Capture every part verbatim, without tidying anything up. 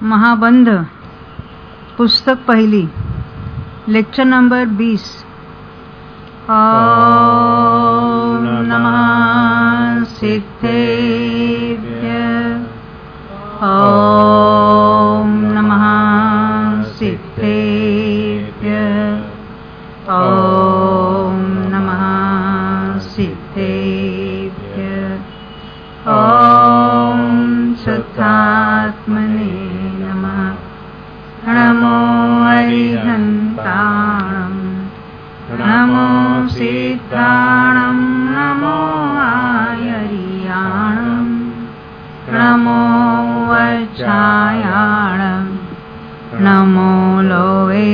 महाबंध पुस्तक पहली lecture number बीस। ओम नमः सिद्धेभ्य ओम नमः सिद्धेभ्य ओम नमः सिद्धेभ्य ओम शुद्धात्मने नमः। नमो अरिहन्ताणं नमो सिद्धाणं नमो आयर्याणं नमो वज्रायाणं नमो लोवे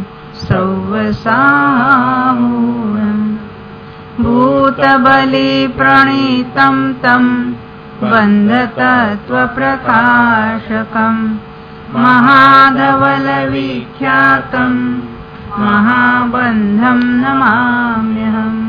सौवसाहूणं भूतबलिप्रणीतं तं बन्धतत्त्वप्रकाशकं महाधवलविख्यातं महाबंधम नमाम्यहम्।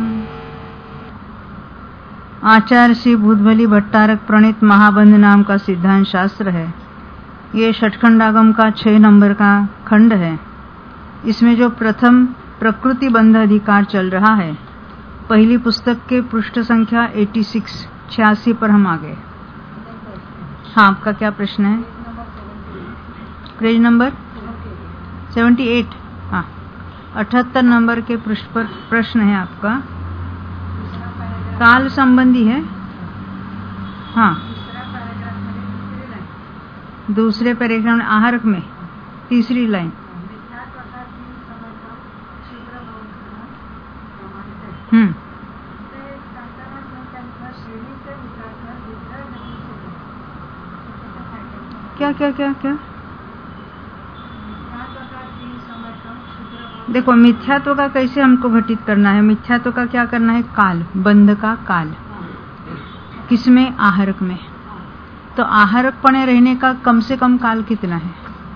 आचार्य श्री भूतबली भट्टारक प्रणीत महाबंध नाम का सिद्धांत शास्त्र है। ये षटखंडागम का छह नंबर का खंड है। इसमें जो प्रथम प्रकृति बंध अधिकार चल रहा है, पहली पुस्तक के पृष्ठ संख्या छियासी छियासी पर हम आ गए। हाँ, आपका क्या प्रश्न है? पेज नंबर अठहत्तर। हाँ, अठहत्तर नंबर के पृष्ठ पर प्रश्न है आपका। काल संबंधी है। हाँ, दूसरे पैराग्राफ में आहारक में तीसरी लाइन। हम्म क्या क्या क्या क्या देखो, मिथ्यात्व का कैसे हमको घटित करना है। मिथ्यात्व का क्या करना है? काल, बंध का काल। किसमें? आहारक में। तो आहारक पने रहने का कम से कम काल कितना है?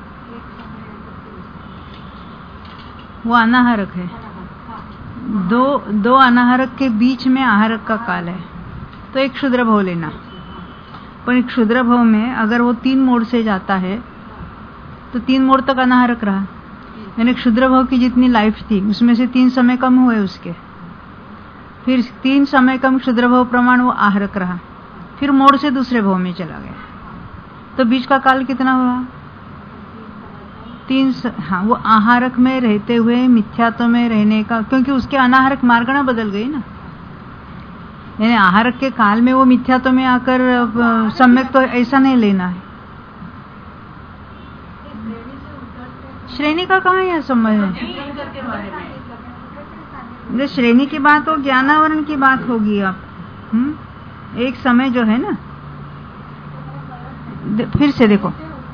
वो अनाहारक है। दो दो अनाहारक के बीच में आहारक का काल है। तो एक क्षुद्र भव लेना। पर एक क्षुद्र भव में अगर वो तीन मोड़ से जाता है तो तीन मोड़ तक अनाहारक रहा। यानी क्षुद्र भव की जितनी लाइफ थी उसमें से तीन समय कम हुए उसके, फिर तीन समय कम क्षुद्र भव प्रमाण वो आहारक रहा, फिर मोड़ से दूसरे भव में चला गया। तो बीच का काल कितना हुआ? तीन स... हाँ, वो आहारक में रहते हुए मिथ्यात्व में रहने का, क्योंकि उसके अनाहारक मार्गना बदल गई ना। यानी आहारक के काल में वो मिथ्यात्व में आकर सम्यक, तो ऐसा नहीं लेना है। श्रेणी का कहाँ यह समझ है? जो श्रेणी की बात हो, ज्ञानावरण की बात होगी। आप हम्म एक समय जो है ना, फिर से देखो,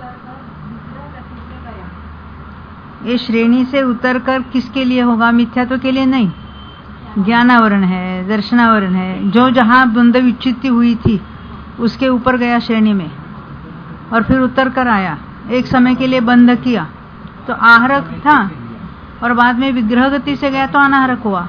ये श्रेणी से उतरकर किसके लिए होगा? मिथ्यात्व के लिए नहीं। ज्ञानावरण है, दर्शनावरण है। जो जहां बंध विच्युति हुई थी उसके ऊपर गया श्रेणी में, और फिर उतर कर आया, एक समय के लिए बंध किया तो आहारक था, और बाद में विग्रह गति से गया तो अनाहारक हुआ।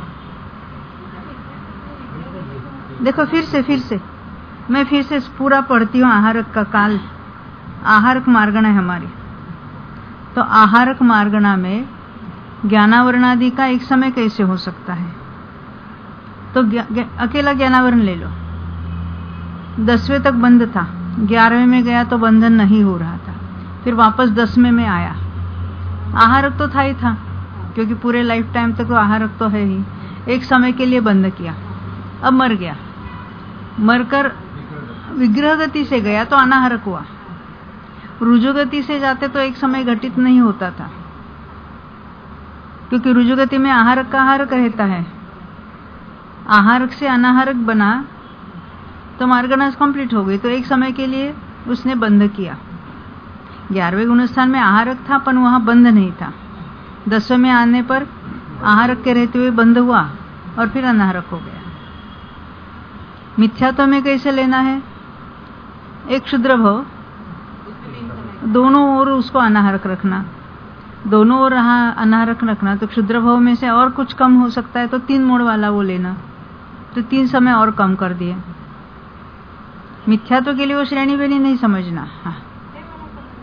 देखो, फिर से फिर से मैं फिर से पूरा पढ़ती हूँ। आहारक का काल, आहारक मार्गणा है हमारी। तो आहारक मार्गणा में ज्ञानावरणादि का एक समय कैसे हो सकता है? तो ग्या, ग्या, अकेला ज्ञानावरण ले लो। दसवें तक बंद था, ग्यारहवें में गया तो बंधन नहीं हो रहा था, फिर वापस दसवें में आया। आहारक तो था ही था, क्योंकि पूरे लाइफ टाइम तक तो आहारक तो है ही। एक समय के लिए बंद किया, अब मर गया। मरकर विग्रह गति से गया तो अनाहारक हुआ। रुजुगति से जाते तो एक समय घटित नहीं होता था, क्योंकि रुजुगति में आहारक का आहारक रहता है। आहारक से अनाहारक बना तो मार्गनाश कंप्लीट हो गई, तो एक समय के लिए उसने बंद किया। ग्यारहवें गुणस्थान में आहारक था, पर वहां बंद नहीं था। दसवें में आने पर आहारक के रहते हुए बंद हुआ और फिर अनाहारक हो गया। मिथ्यात्व में कैसे लेना है? एक क्षुद्र भव, दोनों ओर उसको अनाहारक रखना, दोनों ओर अनाहारक रखना। तो क्षुद्र भव में से और कुछ कम हो सकता है तो तीन मोड़ वाला वो लेना, तो तीन समय और कम कर दिए। मिथ्यात्व के लिए वो श्रेणी वेणी नहीं समझना। हाँ,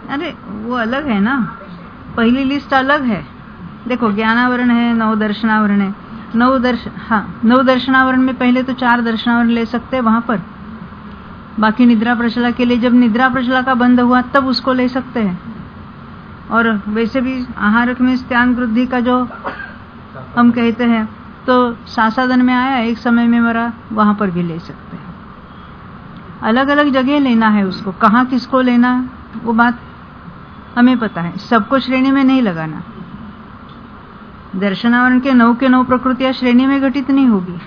अरे वो अलग है ना, पहली लिस्ट अलग है। देखो ज्ञानावरण है, नौ दर्शनावरण है। नौ दर्श हाँ नौ दर्शनावरण में पहले तो चार दर्शनावरण ले सकते हैं वहां पर, बाकी निद्रा प्रचला के लिए जब निद्रा प्रचला का बंद हुआ तब उसको ले सकते हैं। और वैसे भी आहारक में स्त्यान वृद्धि का जो हम कहते हैं तो सासादन में आया एक समय में मरा, वहां पर भी ले सकते हैं। अलग अलग जगह लेना है उसको, कहाँ किसको लेना वो बात हमें पता है, सबको श्रेणी में नहीं लगाना। दर्शनावरण के नौ के नौ प्रकृतियां श्रेणी में घटित नहीं होगी,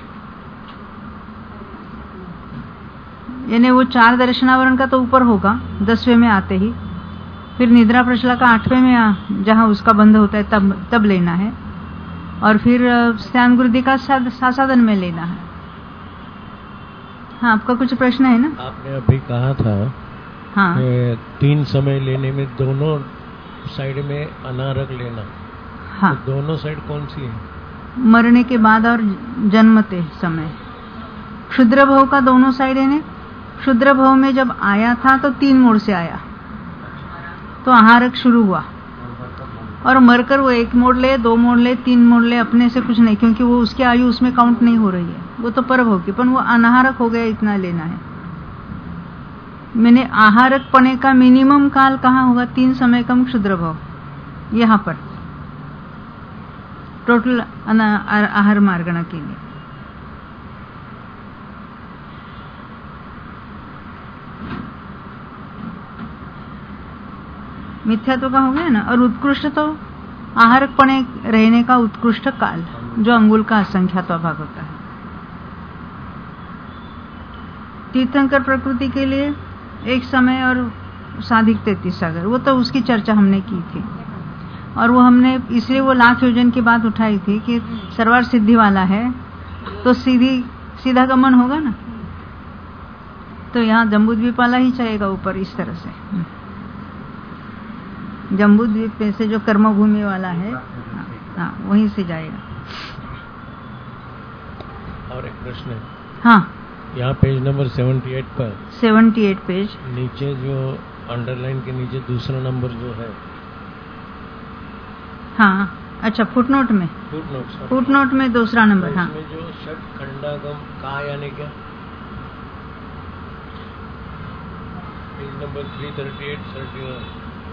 यानी वो चार दर्शनावरण का तो ऊपर होगा दसवें में आते ही, फिर निद्रा प्रचला का आठवें में जहां उसका बंद होता है तब तब लेना है, और फिर स्त्यान वृद्धि का सासादन में लेना है। हाँ, आपका कुछ प्रश्न है ना? आपने अभी कहा था हाँ तीन समय लेने में दोनों साइड में अनारक लेना। हाँ, तो दोनों साइड कौन सी है? मरने के बाद और जन्मते समय। क्षुद्र भव का दोनों साइड है ने। क्षुद्र भव में जब आया था तो तीन मोड़ से आया, तो आहारक शुरू हुआ, और मरकर वो एक मोड़ ले, दो मोड़ ले, तीन मोड़ ले, अपने से कुछ नहीं, क्योंकि वो उसकी आयु उसमें काउंट नहीं हो रही है, वो तो पर होगी, पर वो अनाहारक हो गया, इतना लेना है। मैंने आहारक पने का मिनिमम काल कहाँ होगा? तीन समय कम क्षुद्र भव, यहाँ पर टोटल आहार मार्गणा के लिए। मिथ्यात्व का हो गया ना। और उत्कृष्ट तो आहारक पने रहने का उत्कृष्ट काल, जो अंगुल का असंख्यात्व भाग होता है। तीर्थंकर प्रकृति के लिए एक समय और साधिक तैतीस सागर, वो तो उसकी चर्चा हमने की थी, और वो हमने इसलिए वो लाख योजन की बात उठाई थी कि सर्वार सिद्धि वाला है तो सीधी सीधा गमन होगा ना, तो यहाँ जम्बूद्वीप वाला ही चलेगा ऊपर इस तरह से। जम्बूद्वीप से जो कर्मभूमि वाला है, हाँ, वहीं से जाएगा। और एक प्रश्न है। हाँ, यहाँ पेज नंबर अठहत्तर पर अठहत्तर पेज नीचे जो अंडरलाइन के नीचे दूसरा नंबर जो है, हाँ अच्छा, फुटनोट में फुटनोट फुटनोट में दूसरा नंबर। हाँ, इसमें जो षट खंडागम का यानी क्या? पेज नंबर तीन सौ अड़तीस इकतीस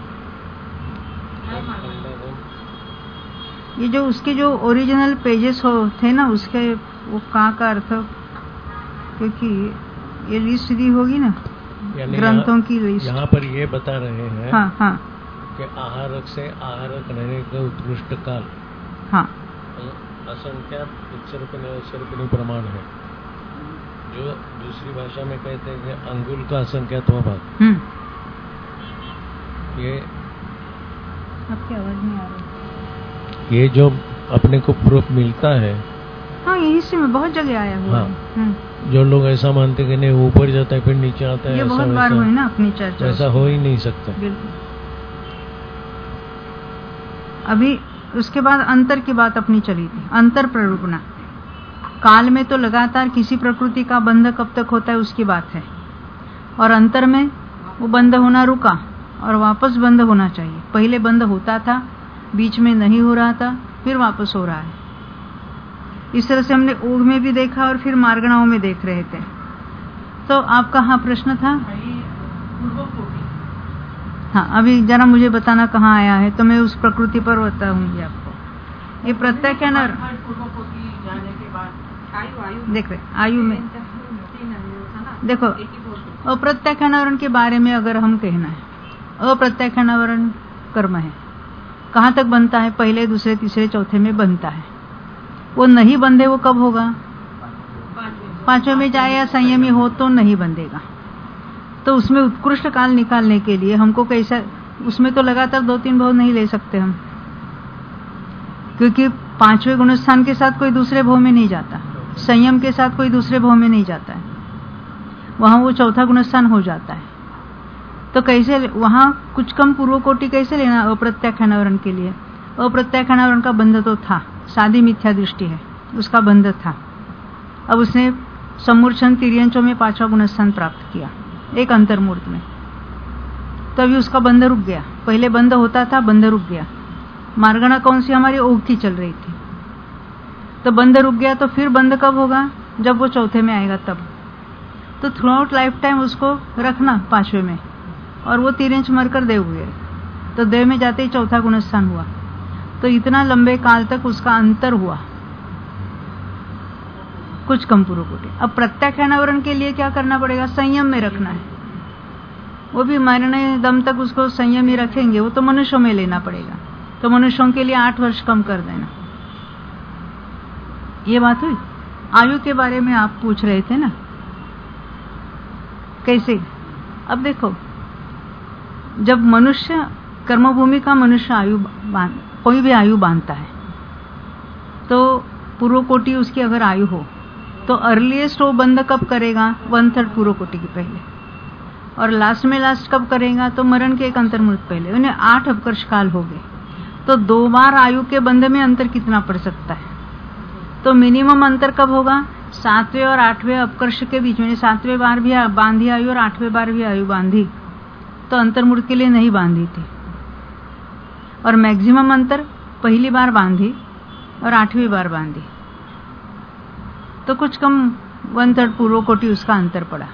ये जो उसके जो ओरिजिनल पेजेस हो थे ना, उसके वो का का अर्थ, क्योंकि ये लिस्ट दी होगी ना ग्रंथों की लिस्ट। यहाँ पर ये बता रहे हैं हाँ हाँ कि आहारक से आहारक रहने का उत्कृष्ट काल, हाँ, असंख्यात उत्सर्पण उत्सर्पणी प्रमाण है, जो दूसरी भाषा में कहते हैं कि अंगुल का असंख्यात्व भाग। ये आपकी आवाज नहीं आ रही। ये जो अपने को प्रूफ मिलता है, हाँ, यही से में बहुत जगह आया हुआ हाँ, है। जो लोग ऐसा मानते कि नहीं ऊपर जाता है फिर नीचे आता है, ये ऐसा बहुत बार हुई ना अपनी चर्चा, ऐसा हो ही नहीं सकता। बिल्कुल। अभी उसके बाद अंतर की बात अपनी चली थी, अंतर प्ररूपणा। काल में तो लगातार किसी प्रकृति का बंध कब तक होता है उसकी बात है, और अंतर में वो बंद होना रुका और वापस बंद होना चाहिए। पहले बंद होता था, बीच में नहीं हो रहा था, फिर वापस हो रहा है। इस तरह से हमने ऊढ़ में भी देखा और फिर मार्गणाओं में देख रहे थे। तो आपका हाँ प्रश्न था? हाँ, अभी जरा मुझे बताना कहाँ आया है, तो मैं उस प्रकृति पर बताऊंगी आपको। ये प्रत्याख्यान और देख रहे आयु में देखो, अप्रत्याख्यानावरण के बारे में अगर हम कहना है, अप्रत्याख्यानावरण कर्म है, कहाँ तक बनता है? पहले, दूसरे, तीसरे, चौथे में बनता है। वो नहीं बंधे वो कब होगा? पांचवें में जाए या संयमी हो तो नहीं बंधेगा। तो उसमें उत्कृष्ट काल निकालने के लिए हमको कैसा, उसमें तो लगातार दो तीन भाव नहीं ले सकते हम, क्योंकि पांचवें गुणस्थान के साथ कोई दूसरे भाव में नहीं जाता, संयम के साथ कोई दूसरे भाव में नहीं जाता है, वहां वो चौथा गुणस्थान हो जाता है। तो कैसे वहां कुछ कम पूर्व कोटि कैसे लेना अप्रत्याख्यानावरण के लिए? अप्रत्याख्यानावरण का बंध तो था, सादी मिथ्या दृष्टि है, उसका बंध था। अब उसने सम्मूर्छन तिर्यंचों में पांचवा गुणस्थान प्राप्त किया, एक अंतर्मूर्त में। तो अभी उसका बंध रुक गया। पहले बंध होता था, बंध रुक गया। मार्गणा कौन सी? हमारी ओघ की चल रही थी, तो बंध रुक गया। तो फिर बंध कब होगा? जब वो चौथे में आएगा तब। तो थ्रू आउट लाइफ टाइम उसको रखना पांचवे में, और वो तीन इंच मरकर देव हुए, तो देव में जाते ही चौथा गुणस्थान हुआ। तो इतना लंबे काल तक उसका अंतर हुआ, कुछ कम पूर्व कोटि। अब प्रत्याख्यानावरण के लिए क्या करना पड़ेगा? संयम में रखना है। वो भी मरने दम तक उसको संयम ही रखेंगे, वो तो मनुष्यों में लेना पड़ेगा। तो मनुष्यों के लिए आठ वर्ष कम कर देना। ये बात हुई। आयु के बारे में आप पूछ रहे थे ना, कैसे? अब देखो, जब मनुष्य कर्मभूमि का मनुष्य आयु बांध, कोई भी आयु बांधता है, तो पूर्व कोटि उसकी अगर आयु हो तो अर्लीस्ट वो बंध कब करेगा? वन थर्ड पूर्व कोटि के पहले। और लास्ट में लास्ट कब करेगा? तो मरण के एक अंतर्मुहूर्त पहले। उन्हें आठ अपकर्ष काल हो गए, तो दो बार आयु के बंध में अंतर कितना पड़ सकता है? तो मिनिमम अंतर कब होगा? सातवें और आठवें अपकर्ष के बीच में। सातवें बार भी बांधी आयु और आठवें बार भी आयु बांधी, तो अंतर्मुहूर्त के लिए नहीं बांधी थी। और मैक्सिमम अंतर पहली बार बांधी और आठवीं बार बांधी, तो कुछ कम वन थर्ड पूर्व कोटि उसका अंतर पड़ा।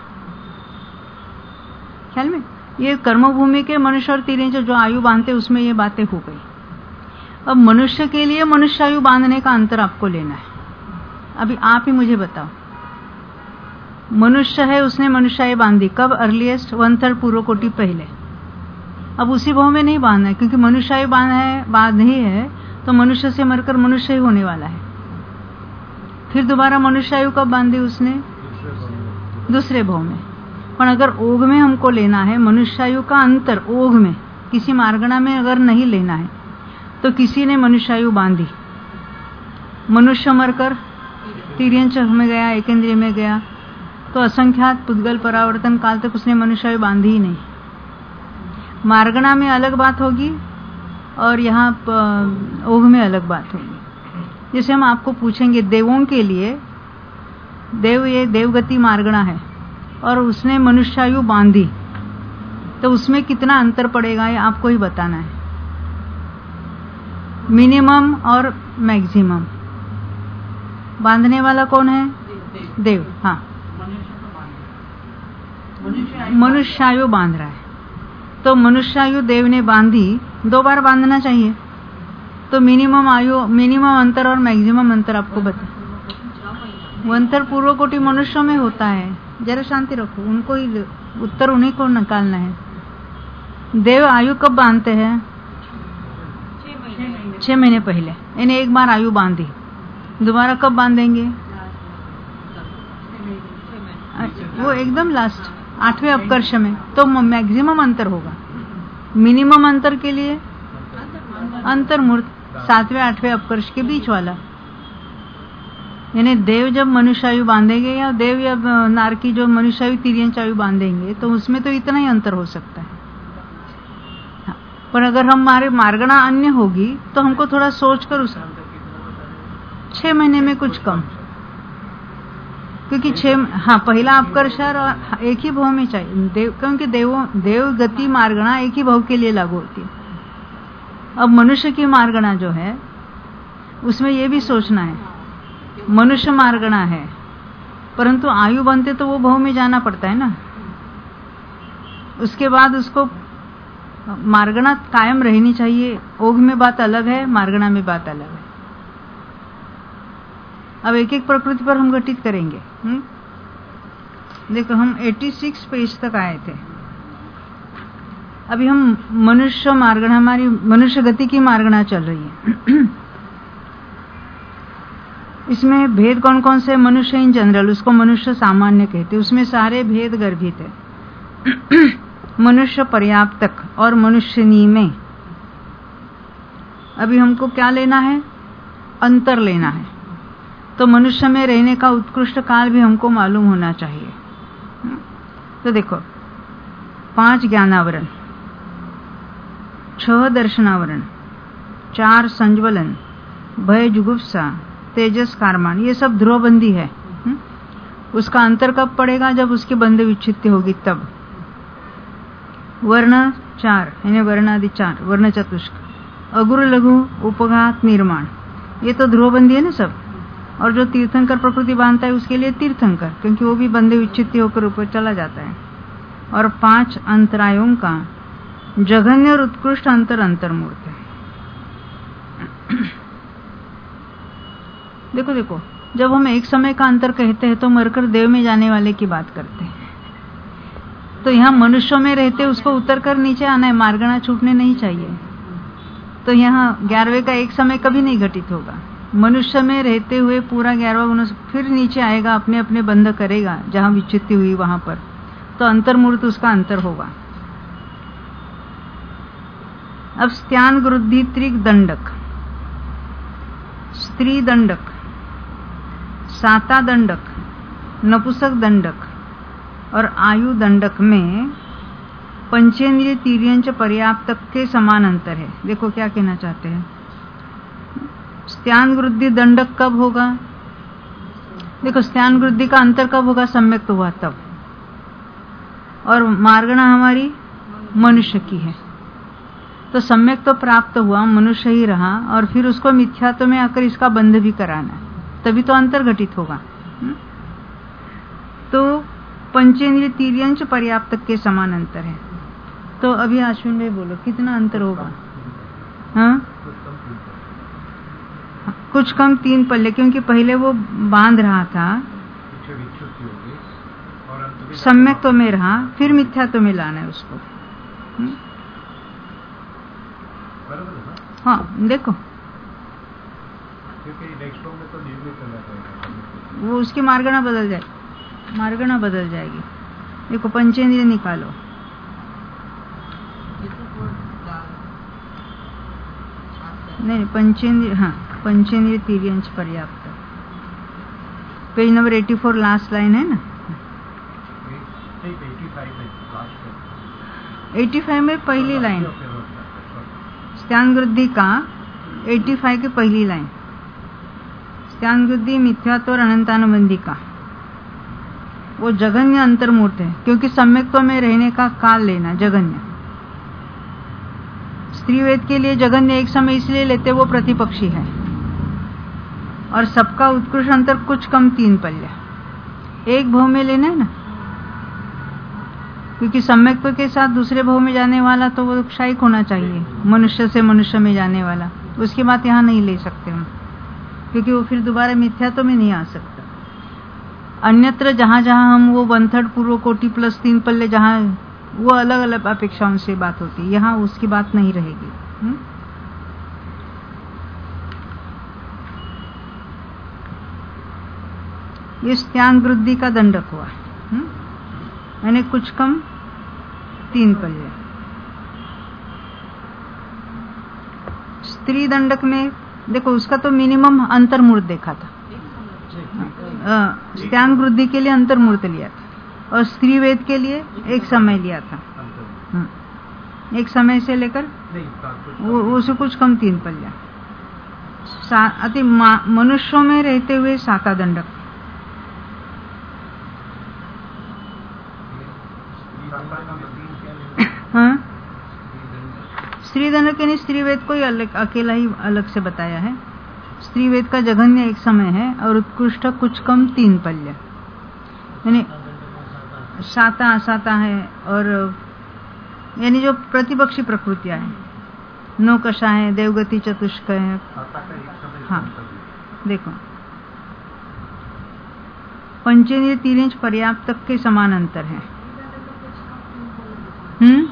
ख्याल में? ये कर्मभूमि के मनुष्य और तीन जो आयु बांधते उसमें ये बातें हो गई। अब मनुष्य के लिए मनुष्य आयु बांधने का अंतर आपको लेना है। अभी आप ही मुझे बताओ, मनुष्य है, उसने मनुष्य आयु बांधी कब? अर्लीस्ट वन थर्ड पूर्व कोटि पहले। अब उसी भाव में नहीं बांधना है, क्योंकि मनुष्य आयु बांधा है, बांधी है, तो मनुष्य से मरकर मनुष्य ही होने वाला है। फिर दोबारा मनुष्य आयु कब बांधी उसने? दूसरे भाव में। पर अगर ओघ में हमको लेना है, मनुष्य आयु का अंतर ओघ में, किसी मार्गणा में अगर नहीं लेना है, तो किसी ने मनुष्य आयु बांधी, मनुष्य मरकर तिर्यंच में गया, एकेंद्रिय में गया, तो असंख्यात पुद्गल परावर्तन काल तक उसने मनुष्य आयु बांधी ही नहीं। मार्गणा में अलग बात होगी और यहाँ ओघ में अलग बात होगी। जैसे हम आपको पूछेंगे, देवों के लिए, देव ये देवगति मार्गणा है और उसने मनुष्यायु बांधी, तो उसमें कितना अंतर पड़ेगा ये आपको ही बताना है। मिनिमम और मैक्सिमम बांधने वाला कौन है? देव। हाँ, मनुष्यायु बांध रहा है, तो मनुष्यायु देव ने बांधी, दो बार बांधना चाहिए। तो मिनिमम आयु, मिनिमम अंतर और मैक्सिमम अंतर आपको बता। वंतर पूर्व कोटि मनुष्यों में होता है। जरा शांति रखो, उनको ही उत्तर उन्हीं को निकालना है। देव आयु कब बांधते हैं? छह महीने पहले। इन्हें एक बार आयु बांधी, दोबारा कब बांधेंगे? वो एकदम लास्ट आठवें अपकर्ष में। तो मैक्सिमम अंतर होगा। मिनिमम अंतर के लिए अंतर्मुहूर्त सातवें आठवें अपकर्ष के बीच वाला। यानी देव जब मनुष्यायु बांधेंगे या देव या नारकी जो मनुष्यायु तिर्यंचायु बांधेंगे, तो उसमें तो इतना ही अंतर हो सकता है। हाँ, पर अगर हमारे मार्गणा अन्य होगी तो हमको थोड़ा सोचकर उस छह महीने में कुछ कम, क्योंकि छह हाँ पहला अपकर्ष और एक ही भाव में चाहिए देव, क्योंकि देवों देव गति मार्गणा एक ही भाव के लिए लागू होती है। अब मनुष्य की मार्गणा जो है उसमें यह भी सोचना है, मनुष्य मार्गणा है परंतु आयु बनते तो वो भाव में जाना पड़ता है ना। उसके बाद उसको मार्गणा कायम रहनी चाहिए। ओघ में बात अलग है, मार्गणा में बात अलग है। अब एक एक प्रकृति पर हम घटित करेंगे। हुँ? देखो हम छियासी पेज तक आए थे। अभी हम मनुष्य मार्गणा, हमारी मनुष्य गति की मार्गणा चल रही है। इसमें भेद कौन कौन से? मनुष्य इन जनरल, उसको मनुष्य सामान्य कहते हैं, उसमें सारे भेद गर्भित है। मनुष्य पर्याप्तक और मनुष्य में अभी हमको क्या लेना है? अंतर लेना है। तो मनुष्य में रहने का उत्कृष्ट काल भी हमको मालूम होना चाहिए। तो देखो, पांच ज्ञानावरण, छह दर्शनावरण, चार संज्वलन, भय जुगुप्सा, तेजस कारमान, ये सब ध्रुवबंदी है। हुँ? उसका अंतर कब पड़ेगा? जब उसकी बंध विच्छित्ति होगी तब। वर्ण चार यानी वर्णादि चार, वर्ण चतुष्क, अगुरु लघु उपघात निर्माण, ये तो ध्रुवबंदी है ना सब। और जो तीर्थंकर प्रकृति बांधता है उसके लिए तीर्थंकर, क्योंकि वो भी बंधे विच्छित्ति होकर ऊपर चला जाता है। और पांच अंतरायों का जघन्य और उत्कृष्ट अंतर अंतर्मूर्त है। देखो देखो, जब हम एक समय का अंतर कहते हैं तो मरकर देव में जाने वाले की बात करते हैं। तो यहाँ मनुष्यों में रहते उसको उतर कर नीचे आना है, मार्गणा छूटने नहीं चाहिए। तो यहाँ ग्यारहवें का एक समय कभी नहीं घटित होगा। मनुष्य में रहते हुए पूरा ग्यारहवा गुण फिर नीचे आएगा, अपने अपने बंध करेगा जहां विच्छित्ति हुई वहां पर, तो अंतर्मूर्त उसका अंतर होगा। अब स्त्यान वृद्धि त्रिक दंडक, स्त्री दंडक, साता दंडक, नपुंसक दंडक और आयु दंडक में पंचेंद्रिय तीर्यंच पर्याप्तक के समान अंतर है। देखो क्या कहना चाहते हैं। स्त्यान वृद्धि दंडक कब होगा? देखो स्त्यान वृद्धि का अंतर कब होगा? सम्यक तो हुआ तब। और मार्गणा हमारी मनुष्य की है, तो सम्यक तो प्राप्त हुआ, मनुष्य ही रहा, और फिर उसको मिथ्यात्व में आकर इसका बंध भी कराना, तभी तो अंतर घटित होगा। तो पंचेंद्रिय तीर्यंच पर्याप्तक के समान अंतर है। तो अभी अश्विन भाई बोलो कितना अंतर होगा? हाँ, कुछ कम तीन पल्ले, क्योंकि पहले वो बांध रहा था, सम्यक तो में रहा, फिर मिथ्या तो में लाना है उसको। हाँ देखो, वो उसकी मार्गणा बदल जाए, मार्गणा बदल जाएगी। देखो पंचेंद्रिय निकालो, नहीं पंचेंद्रिय, हाँ पंचेंद्रिय तीर्यंच पर्याप्त। पेज नंबर चौरासी लास्ट लाइन है ना, पचासी में पहली लाइन, स्त्यान वृद्धि का पचासी की पहली लाइन, स्त्यान वृद्धि मिथ्यात्व और अनंतानुबंधी का वो जघन्य अंतर्मूर्त है, क्योंकि सम्यक्त्व में रहने का काल लेना जघन्य। स्त्रीवेद के लिए जघन्य एक समय इसलिए लेते वो प्रतिपक्षी है, और सबका उत्कृष्ट अंतर कुछ कम तीन पल्य, एक भव में लेना है ना, क्योंकि सम्यक्त्व के साथ दूसरे भव में जाने वाला तो वो क्षयिक होना चाहिए, मनुष्य से मनुष्य में जाने वाला, उसकी बात यहाँ नहीं ले सकते हम, क्योंकि वो फिर दोबारा मिथ्यात्व में नहीं आ सकता। अन्यत्र जहां जहां हम वो वन थर्ड पूर्व कोटि प्लस तीन पल्ले, जहां वो अलग अलग अपेक्षाओं से बात होती है, यहाँ उसकी बात नहीं रहेगी। हुँ? ये स्त्यान वृद्धि का दंडक हुआ, यानी कुछ कम तीन पल्ले। स्त्री दंडक में देखो उसका तो मिनिमम अंतर्मूर्त देखा था, स्त्यान वृद्धि के लिए अंतर्मूर्त लिया था, और स्त्री वेद के लिए एक समय लिया था, एक समय से लेकर वो उसे कुछ कम तीन पल्ला। अति मनुष्यों में रहते हुए साता दंडक, हाँ स्त्री दंडक यानी स्त्री वेद को ही अलग अकेला ही अलग से बताया है। स्त्री वेद का जघन्य एक समय है और उत्कृष्ट कुछ कम तीन पल्य, यानी साता असाता है, और यानी जो प्रतिपक्षी प्रकृतियां हैं, नौकशा है, देवगति चतुष्क है। हाँ देखो पंचेंद्रिय तीर्यंच पर्याप्तक के समान अंतर है। हम्म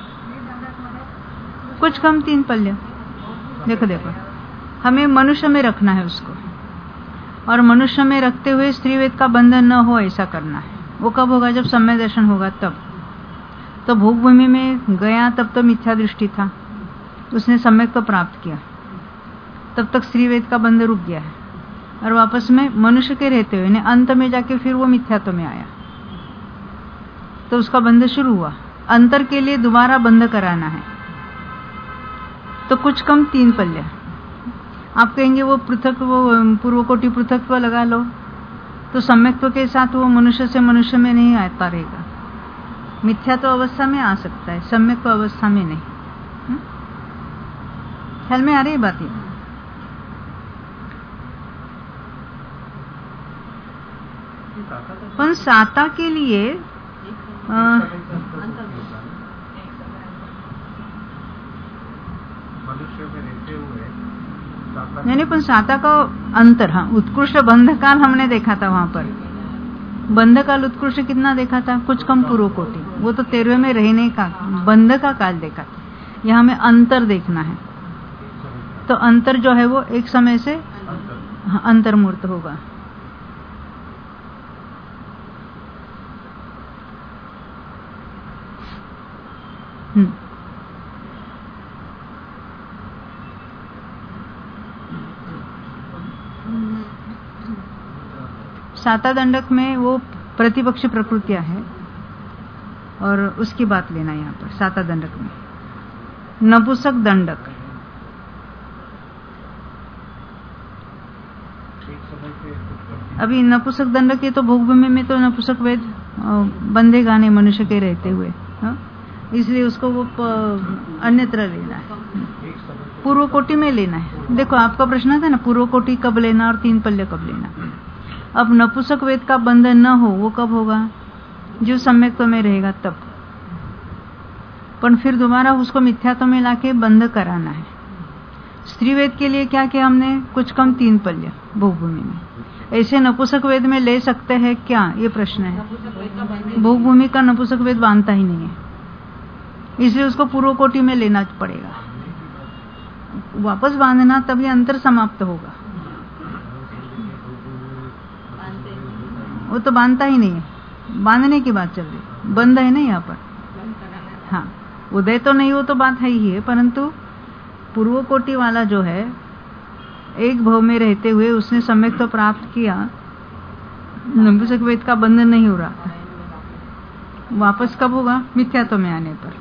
कुछ कम तीन पल्य। देखो देखो हमें मनुष्य में रखना है उसको, और मनुष्य में रखते हुए स्त्रीवेद का बंधन न हो ऐसा करना है। वो कब होगा? जब सम्य दर्शन होगा तब। तो भोगभूमि में गया तब तो मिथ्या दृष्टि था, उसने सम्यक तो प्राप्त किया, तब तक स्त्रीवेद का बंध रुक गया है, और वापस में मनुष्य के रहते हुए अंत में जाके फिर वो मिथ्यात्व में आया, तो उसका बंध शुरू हुआ। अंतर के लिए दोबारा बंध कराना है, तो कुछ कम तीन पल्य। आप कहेंगे वो पृथक, वो पूर्व कोटि पृथकत्व लगा लो, तो सम्यक्त्व के साथ वो मनुष्य से मनुष्य में नहीं आता रहेगा, मिथ्या तो अवस्था में आ सकता है, सम्यक तो अवस्था में नहीं। हुँ? ख्याल में आ रही बात ये? पण साता के लिए आ, नहीं नहीं पण साता का अंतर, हाँ उत्कृष्ट बंध काल हमने देखा था वहां पर। बंध काल उत्कृष्ट कितना देखा था? कुछ कम पूर्व कोटि, वो तो तेरहवें में रहने का बंध का काल देखा था। यहाँ हमें अंतर देखना है, तो अंतर जो है वो एक समय से हाँ, अंतर्मूर्त होगा। हम्म साता दंडक में वो प्रतिपक्ष प्रकृतियां है और उसकी बात लेना यहाँ पर। साता दंडक में नपुंसक दंडक, अभी नपुंसक दंडक ये तो भोगभूमि में तो नपुंसक वेद बंधे गाने मनुष्य के रहते हुए, हा? इसलिए उसको वो अन्यत्र लेना है, पूर्व कोटि में लेना है। देखो आपका प्रश्न था ना, पूर्व कोटि कब लेना और तीन पल्ले कब लेना। अब नपुंसक वेद का बंधन न हो वो कब होगा? जो सम्यक्त्व में रहेगा तब। पर फिर दोबारा उसको मिथ्यात्व में लाके बंध कराना है। स्त्री वेद के लिए क्या किया हमने? कुछ कम तीन पल्य भोगभूमि में। ऐसे नपुंसक वेद में ले सकते हैं क्या, ये प्रश्न है। भोगभूमि का नपुंसक वेद बांधता ही नहीं है, इसलिए उसको पूर्व कोटि में लेना पड़ेगा। वापस बांधना तभी अंतर समाप्त होगा। वो तो बांधता ही नहीं है, बांधने की बात चल रही, बंद है ना यहाँ पर। हाँ उदय तो नहीं, वो तो बात है ही है, परंतु पूर्व कोटि वाला जो है एक भाव में रहते हुए उसने सम्यक तो प्राप्त किया, नपुंसक वेद का बंधन नहीं हो रहा। वापस कब होगा? मिथ्यात्व में आने पर।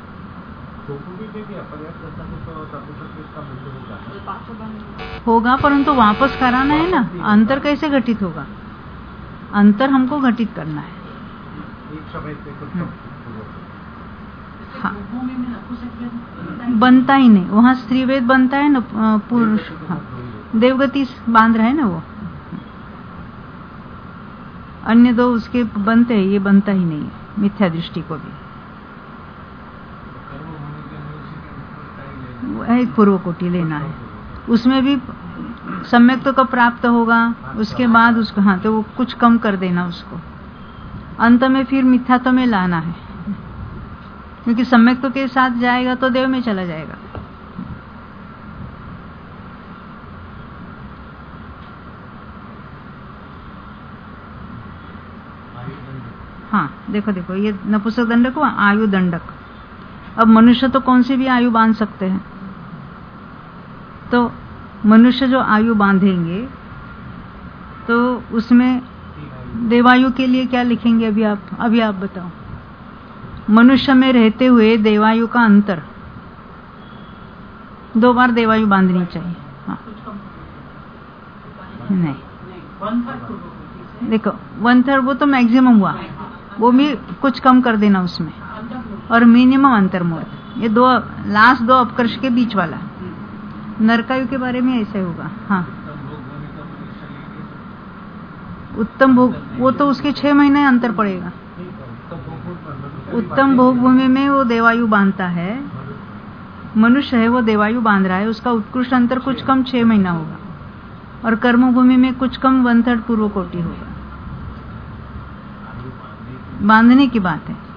होगा, परंतु वापस कराना है ना। अंतर कैसे घटित होगा? अंतर हमको घटित करना है। हाँ बनता ही नहीं, वहाँ स्त्री वेद बनता है ना, पुरुष हाँ देवगति बांध रहा है ना वो। अन्य दो उसके बनते हैं, ये बनता ही नहीं है मिथ्या दृष्टि को भी। एक पूर्व कोटि लेना है, उसमें भी सम्यक तो कब प्राप्त होगा? उसके बाद उसको हाँ तो वो कुछ कम कर देना उसको, अंत में फिर मिथ्यात्व में लाना है, क्योंकि सम्यक तो के साथ जाएगा तो देव में चला जाएगा। हाँ देखो देखो ये नपुंसक दंडक हुआ, आयु दंडक। अब मनुष्य तो कौन सी भी आयु बांध सकते हैं, तो मनुष्य जो आयु बांधेंगे तो उसमें देवायु के लिए क्या लिखेंगे? अभी आप अभी आप बताओ। मनुष्य में रहते हुए देवायु का अंतर, दो बार देवायु बांधनी चाहिए। हाँ नहीं देखो वन थर्ड वो तो मैक्सिमम हुआ, वो भी कुछ कम कर देना उसमें, और मिनिमम अंतर्मूर्त, ये दो लास्ट दो अपकर्ष के बीच वाला। नरकायु के बारे में ऐसे होगा। हाँ उत्तम भोग, वो तो उसके छह महीने अंतर पड़ेगा। उत्तम भोग भूमि में वो देवायु बांधता है, मनुष्य है वो देवायु बांध रहा है, उसका उत्कृष्ट अंतर कुछ कम छह महीना होगा, और कर्म भूमि में कुछ कम वन थर्ड पूर्व कोटि होगा। बांधने की बात है।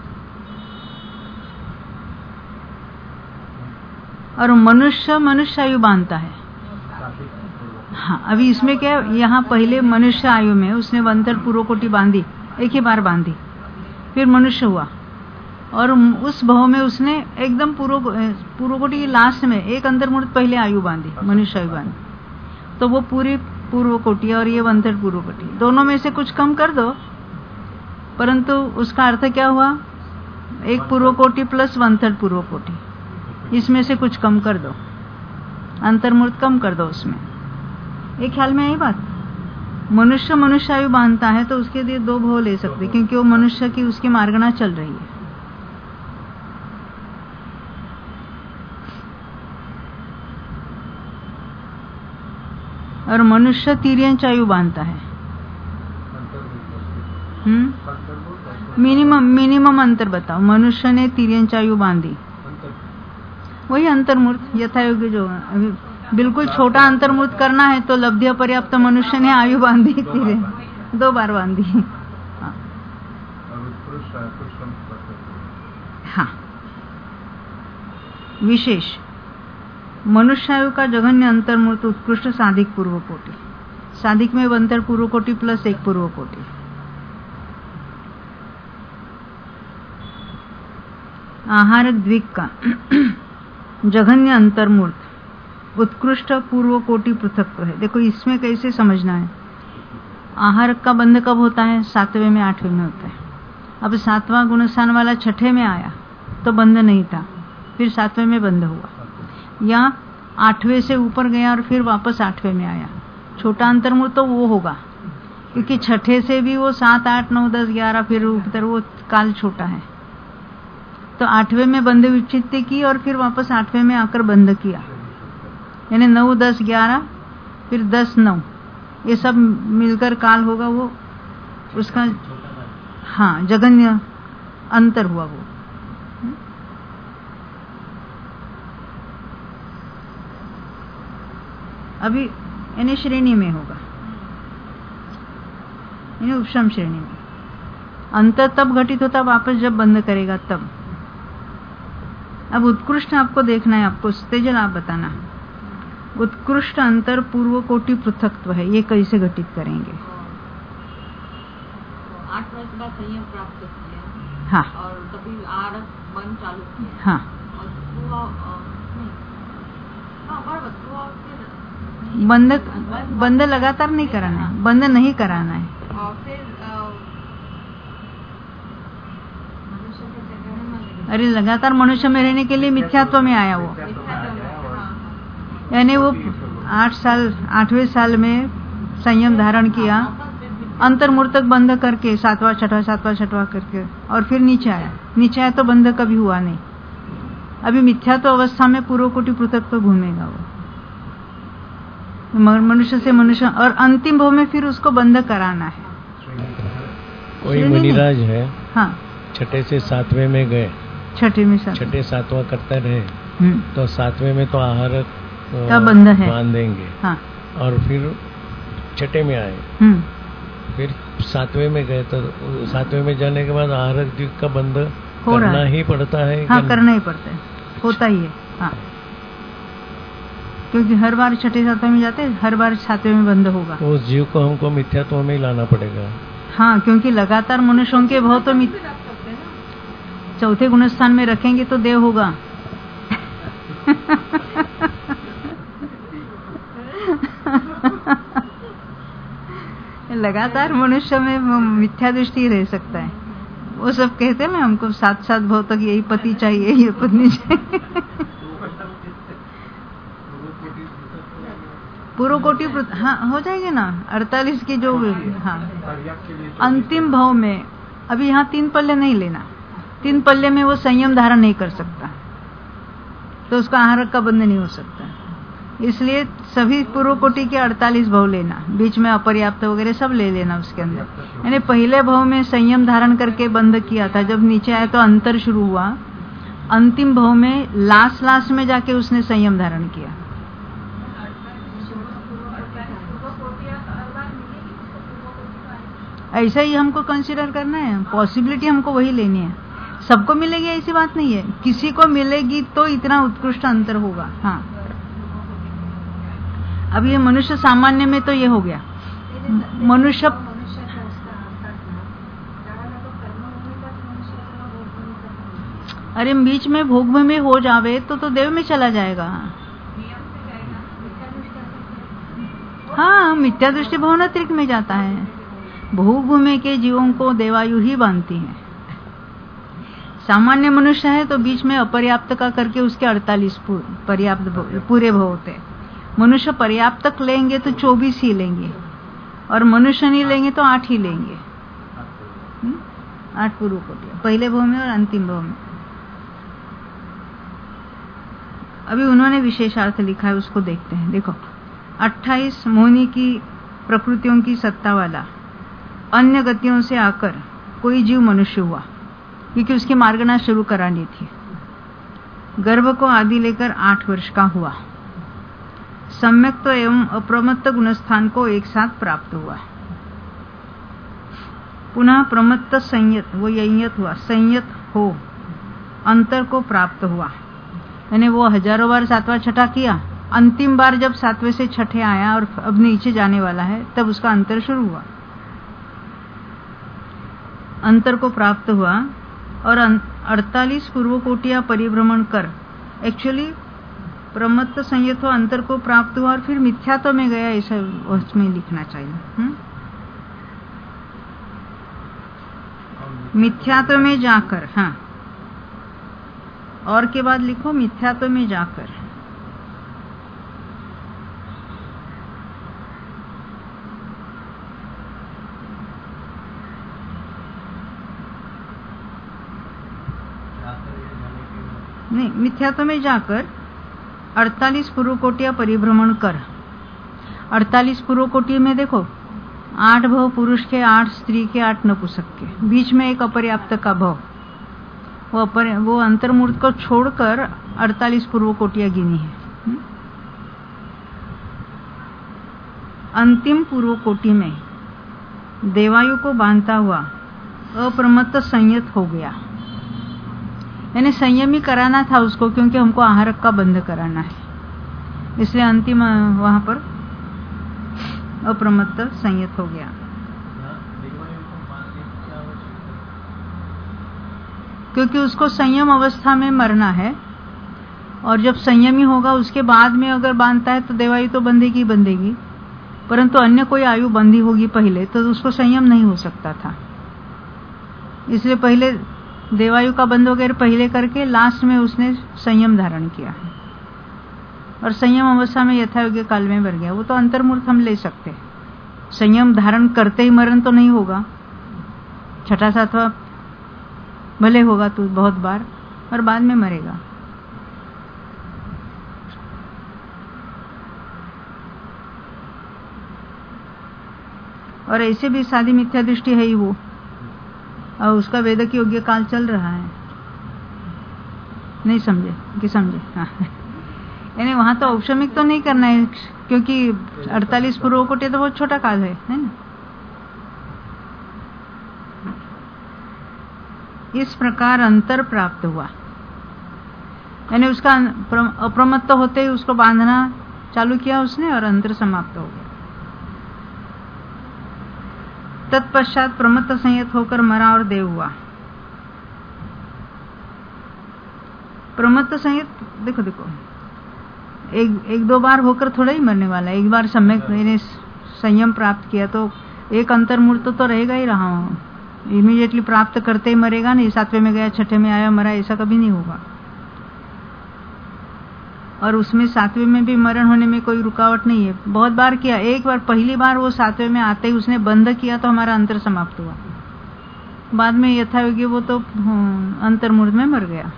और मनुष्य मनुष्य आयु बांधता है। हाँ अभी इसमें क्या है, यहाँ पहले मनुष्य आयु में उसने वन थर्ड पूर्व कोटि बांधी, एक ही बार बांधी, फिर मनुष्य हुआ, और उस भाव में उसने एकदम पूर्व पूर्व कोटि की लास्ट में एक अंतर्मूर्त पहले आयु बांधी, मनुष्य आयु बांधी, तो वो पूरी पूर्व कोटि और ये वन थर्ड पूर्व कोटि, दोनों में से कुछ कम कर दो, परंतु उसका अर्थ क्या हुआ? एक पूर्व कोटि प्लस वन थर्ड पूर्व कोटि, इसमें से कुछ कम कर दो, अंतर्मूर्त कम कर दो उसमें। एक ख्याल में आई बात? मनुष्य मनुष्य आयु बांधता है तो उसके लिए दो भाव ले सकते, क्योंकि वो मनुष्य की उसकी मार्गना चल रही है। और मनुष्य तिर्यंच आयु बांधता है। हम्म मिनिमम मिनिमम अंतर बताओ। मनुष्य ने तिर्यंच आयु बांधी, वही अंतर्मूर्त यथायोग्य जो अभी बिल्कुल छोटा अंतर्मूर्त करना है तो लब्ध्य पर्याप्त मनुष्य ने आयु बांधी, तिरे दो बार बांधी। हाँ, हाँ। विशेष मनुष्यायु का जघन्य अंतर्मूर्त उत्कृष्ट साधिक पूर्व कोटि। साधिक में अंतर पूर्व कोटि प्लस एक पूर्व कोटि। आहार द्विक का जघन्य अंतर्मूर्त उत्कृष्ट पूर्व कोटि पृथक्त्व है। देखो इसमें कैसे समझना है। आहार का बंध कब होता है? सातवें में आठवें में होता है। अब सातवां गुणस्थान वाला छठे में आया तो बंध नहीं था, फिर सातवें में बंध हुआ, या आठवें से ऊपर गया और फिर वापस आठवें में आया। छोटा अंतर्मूर्त तो वो होगा क्योंकि छठे से भी वो सात आठ नौ दस ग्यारह फिर ऊपर वो काल छोटा है। तो आठवें में बंध विच्छित्त की और फिर वापस आठवें में आकर बंध किया, यानी नौ दस ग्यारह फिर दस नौ ये सब मिलकर काल होगा, वो उसका हाँ जघन्य अंतर हुआ वो। अभी यानी श्रेणी में होगा, यानी उपशम श्रेणी में। अंतर तब घटित होता वापस जब बंद करेगा तब। अब उत्कृष्ट आपको देखना है, आपको तेजल आप बताना। उत्कृष्ट अंतर पूर्व कोटि पृथक्त्व है, ये कैसे घटित करेंगे? आठ वर्ष बाद संयम प्राप्त किया, हाँ, और तभी आरस बंद चालू किया, हाँ, और बंद बंद लगातार नहीं कराना है, बंद नहीं कराना है। और फिर अरे लगातार मनुष्य में रहने के लिए मिथ्यात्व में आया वो, यानी वो आठ साल आठवें साल में संयम धारण किया, अंतर्मूर्तक बंद करके सातवां छठवां सातवां छठवां करके, और फिर नीचे आया। नीचे आया तो बंद कभी हुआ नहीं। अभी मिथ्यात्व अवस्था में पूर्व कोटि पृथक्त्व घूमेगा वो, मनुष्य से मनुष्य, और अंतिम भाव में फिर उसको बंद कराना है। कोई मुनिराज है, हाँ, छठे से सातवें में गए, छठे में सातवें छठे सातवां करते रहे, तो सातवें में तो आहार का बंध है, बांध देंगे, हाँ, और फिर छठे में आए, फिर सातवें में गए तो सातवें में जाने के बाद आहार का बंध करना ही पड़ता है। हाँ, करना ही पड़ता है, होता ही है। हाँ, क्योंकि हर बार छठे सातवें में जाते हैं, हर बार सातवें में बंद होगा। तो उस जीव को हमको मिथ्यात्व में ही लाना पड़ेगा। हाँ, क्योंकि लगातार मनुष्यों के भाव तो चौथे गुणस्थान में रखेंगे तो देव होगा। लगातार मनुष्य में मिथ्या दृष्टि रह सकता है। वो सब कहते हैं ना हमको सात सात भाव तक यही पति चाहिए, ये पत्नी चाहिए। पूर्व कोटि हाँ हो जाएगी ना, अड़तालीस की जो, हाँ, अंतिम भाव में। अभी यहाँ तीन पल्ले नहीं लेना, तीन पल्ले में वो संयम धारण नहीं कर सकता, तो उसका आहार का बंध नहीं हो सकता। इसलिए सभी पूर्व कोटि के अड़तालीस भाव लेना, बीच में अपर्याप्त वगैरह सब ले लेना उसके अंदर। यानी पहले भाव में संयम धारण करके बंद किया था, जब नीचे आया तो अंतर शुरू हुआ, अंतिम भाव में लास्ट लास्ट में जाके उसने संयम धारण किया। ऐसा ही हमको कंसीडर करना है, पॉसिबिलिटी हमको वही लेनी है। सबको मिलेगी ऐसी बात नहीं है, किसी को मिलेगी तो इतना उत्कृष्ट अंतर होगा। हाँ, अब ये मनुष्य सामान्य में तो ये हो गया, मनुष्य अरे बीच में भोग में हो जावे तो तो देव में चला जाएगा। हाँ, मिथ्या दृष्टि भवनात्रिक में जाता है। भूभूमि के जीवों को देवायु ही बांधती है। सामान्य मनुष्य है तो बीच में अपर्याप्त का करके उसके अड़तालीस पर्याप्त पूरे भव होते। मनुष्य पर्याप्तक लेंगे तो चौबीस ही लेंगे, और मनुष्य नहीं लेंगे तो आठ ही लेंगे। हुँ? आठ पूर्व कोटि पहले भव में और अंतिम भव में। अभी उन्होंने विशेषार्थ लिखा है, उसको देखते हैं। देखो, अट्ठाईस मोहिनी की प्रकृतियों की सत्ता वाला अन्य गतियों से आकर कोई जीव मनुष्य हुआ, क्योंकि उसकी मार्गना शुरू करानी थी। गर्भ को आदि लेकर आठ वर्ष का हुआ। सम्यक्त एवं अप्रमत्त गुणस्थान को एक साथ प्राप्त हुआ। पुनः प्रमत्त संयत, वो ययत हुआ, संयत हो अंतर को प्राप्त हुआ। यानी वो हजारों बार सातवां छठा किया, अंतिम बार जब सातवें से छठे आया और अब नीचे जाने वाला है, तब उसका अंतर शुरू हुआ। अंतर को प्राप्त हुआ और अड़तालीस पूर्व कोटियां परिभ्रमण कर, एक्चुअली प्रमत्त संयत हो अंतर को प्राप्त हुआ और फिर मिथ्यात्व में गया, ऐसा उसमें लिखना चाहिए। हुँ? मिथ्यात्व में जाकर, हाँ, और के बाद लिखो मिथ्यात्व में जाकर। नहीं, मिथ्यात्व में जाकर अड़तालीस पूर्व कोटियां परिभ्रमण कर। अड़तालीस पूर्व कोटि में देखो, आठ भव पुरुष के, आठ स्त्री के, आठ नपुंसक के, बीच में एक अपर्याप्त का भव, वो अपर वो अंतर्मूर्त को छोड़कर अड़तालीस पूर्व कोटियां गिनी है। अंतिम पूर्व कोटि में देवायु को बांधता हुआ अप्रमत्त संयत हो गया। यानी संयमी कराना था उसको, क्योंकि हमको आहारक का बंध कराना है, इसलिए अंतिम वहां पर अप्रमत्त संयत हो गया। क्योंकि उसको संयम अवस्था में मरना है, और जब संयमी होगा उसके बाद में अगर बांधता है तो देवायु तो बंधेगी बंधेगी, परंतु अन्य कोई आयु बंधी होगी पहले, तो उसको संयम नहीं हो सकता था। इसलिए पहले देवायु का बंध वगैरह पहले करके लास्ट में उसने संयम धारण किया, और संयम अवस्था में यथायोग्य काल में मर गया। वो तो अंतर्मूर्त हम ले सकते, संयम धारण करते ही मरण तो नहीं होगा, छठा सातवां भले होगा तो बहुत बार, और बाद में मरेगा। और ऐसे भी साधी मिथ्या दृष्टि है ही वो, और उसका वेदक योग्य काल चल रहा है। नहीं समझे कि समझे? हाँ, यानी वहां तो औपशमिक तो नहीं करना है, क्योंकि अड़तालीस पूर्व कोटि तो बहुत छोटा काल है, है ना। इस प्रकार अंतर प्राप्त हुआ, यानी उसका अप्रमत्त होते ही उसको बांधना चालू किया उसने, और अंतर समाप्त हो गया। तत्पश्चात प्रमत्त संयत होकर मरा और देव हुआ। प्रमत्त संयत देखो देखो एक एक दो बार होकर थोड़ा ही मरने वाला है। एक बार सम्यक मैंने संयम प्राप्त किया तो एक अंतर्मूर्त तो रहेगा ही रहा हूं, इमीडिएटली प्राप्त करते ही मरेगा नहीं, सातवें में गया छठे में आया मरा, ऐसा कभी नहीं होगा। और उसमें सातवें में भी मरण होने में कोई रुकावट नहीं है। बहुत बार किया, एक बार पहली बार वो सातवें में आते ही उसने बंध किया तो हमारा अंतर समाप्त हुआ, बाद में यथायोग्य वो तो अंतर्मूर्त में मर गया।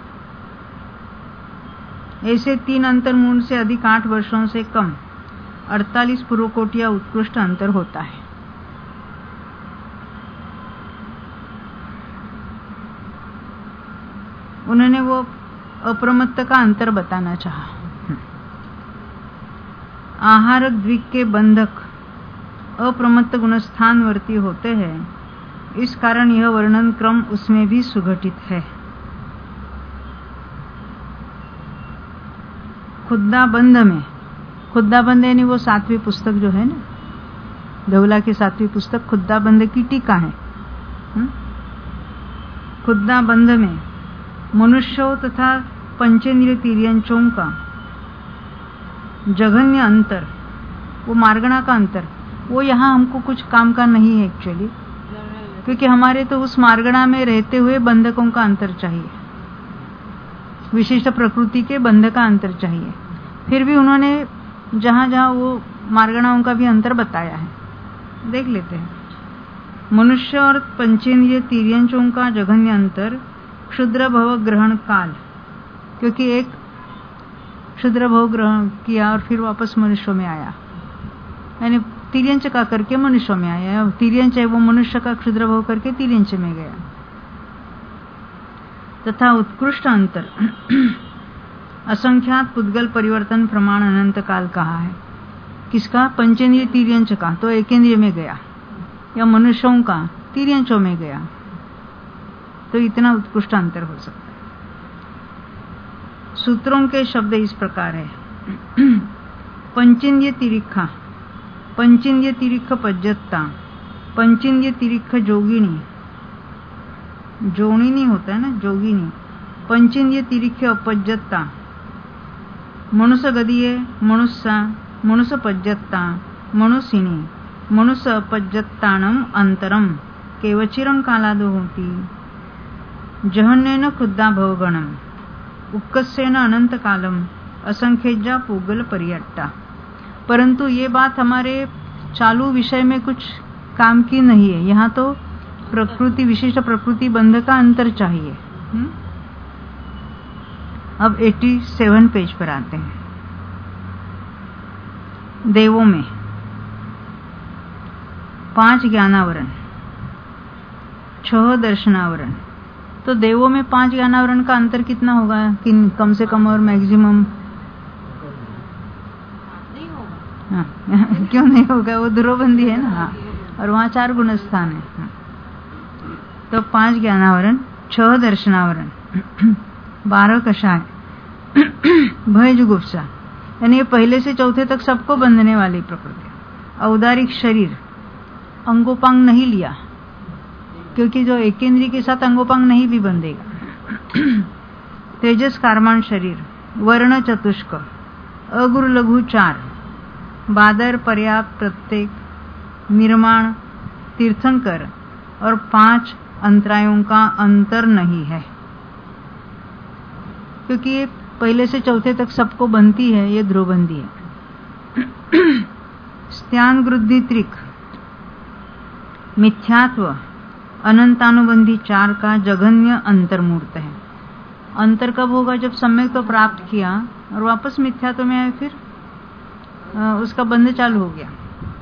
ऐसे तीन अंतर्मूर्त से अधिक आठ वर्षों से कम अड़तालीस पूर्व कोटियां उत्कृष्ट अंतर होता है। उन्होंने वो अप्रमत्त का अंतर बताना चाहा। आहारक द्विक के बंधक अप्रमत्त गुणस्थानवर्ती होते हैं, इस कारण यह वर्णन क्रम उसमें भी सुघटित है। खुद्दा बंध में, खुद्दा बंध यानी वो सातवीं पुस्तक जो है ना, धवला की सातवीं पुस्तक खुद्दा बंध की टीका है। खुद्दा बंध में मनुष्यों तथा पंचेंद्रिय तिर्यंचों का जघन्य अंतर, वो मार्गणा का अंतर, वो यहाँ हमको कुछ काम का नहीं है एक्चुअली, क्योंकि हमारे तो उस मार्गणा में रहते हुए बंधकों का अंतर चाहिए, विशिष्ट प्रकृति के बंध का अंतर चाहिए। फिर भी उन्होंने जहां जहां वो मार्गणाओं का भी अंतर बताया है, देख लेते हैं। मनुष्य और पंचेंद्रिय तिर्यंचों का जघन्य अंतर, क्षुद्र भव ग्रहण काल, क्योंकि एक क्षुद्र भोग ग्रहण किया और फिर वापस मनुष्यों में आया, यानी तिर्यंच का करके मनुष्यों में आया। तिर्यंच है वो मनुष्य का क्षुद्र भोग करके तिर्यंच में गया। तथा उत्कृष्ट अंतर असंख्यात पुद्गल परिवर्तन प्रमाण अनंत काल कहा है। किसका? पंचेंद्रिय तिर्यंच का तो एकेंद्रिय में गया, या मनुष्यों का तिर्यंचों में गया, तो इतना उत्कृष्ट अंतर हो सकता है। सूत्रों के शब्द इस प्रकार है। पंचेंद्रिय तिरिखा, पंचेंद्रिय तिरिख पज्जत्ता, पंचेंद्रिय तिरिख जोगिनी, जोड़िनी होता है ना, जोगिनी, पंचेंद्रिय तिरिख अपज्जत्ता, मनुष्य गदीय, मनुष्य मनुष्य पज्जत्ता, मनुष्यिनी, मनुष्य अपज्जत्तानम अंतरम केवचिरं कालादो होती, जहन्नेन खुद्दा भवगणम, उक्कस्येन अनंत कालम, असंख्यज्जा पुगल पर्यट्टा। परंतु ये बात हमारे चालू विषय में कुछ काम की नहीं है। यहाँ तो प्रकृति, विशिष्ट प्रकृति बंध का अंतर चाहिए। हुँ? अब सत्तासी पेज पर आते हैं। देवों में पांच ज्ञानावरण, छह दर्शनावरण। तो देवों में पांच ज्ञानावरण का अंतर कितना होगा? कि कम से कम और मैक्सिमम? नहीं होगा। हाँ, क्यों नहीं होगा? वो ध्रुवबंदी है ना। हाँ, और वहाँ चार गुणस्थान है। हाँ। तो पांच ज्ञानावरण, छह दर्शनावरण, बारह कषाय, भय जुगुप्सा, यानी ये पहले से चौथे तक सबको बंधने वाली प्रकृति। औदारिक शरीर, अंगोपांग नहीं लिया, क्योंकि जो एकेंद्रीय के साथ अंगोपांग नहीं भी बंधेगा। तेजस कारमान शरीर, वर्ण चतुष्क, अगुरु लघु चार, बादर पर्याप्त प्रत्येक, निर्माण, तीर्थंकर और पांच अंतरायों का अंतर नहीं है, क्योंकि ये पहले से चौथे तक सबको बनती है, ये ध्रुवबंदी है। स्त्यान वृद्धि त्रिक, मिथ्यात्व, अनंतानुबंधी चार का जघन्य अंतर्मूर्त है। अंतर कब होगा? जब सम्यक तो प्राप्त किया और वापस मिथ्यात्व में आए, फिर आ, उसका बंध चालू हो गया,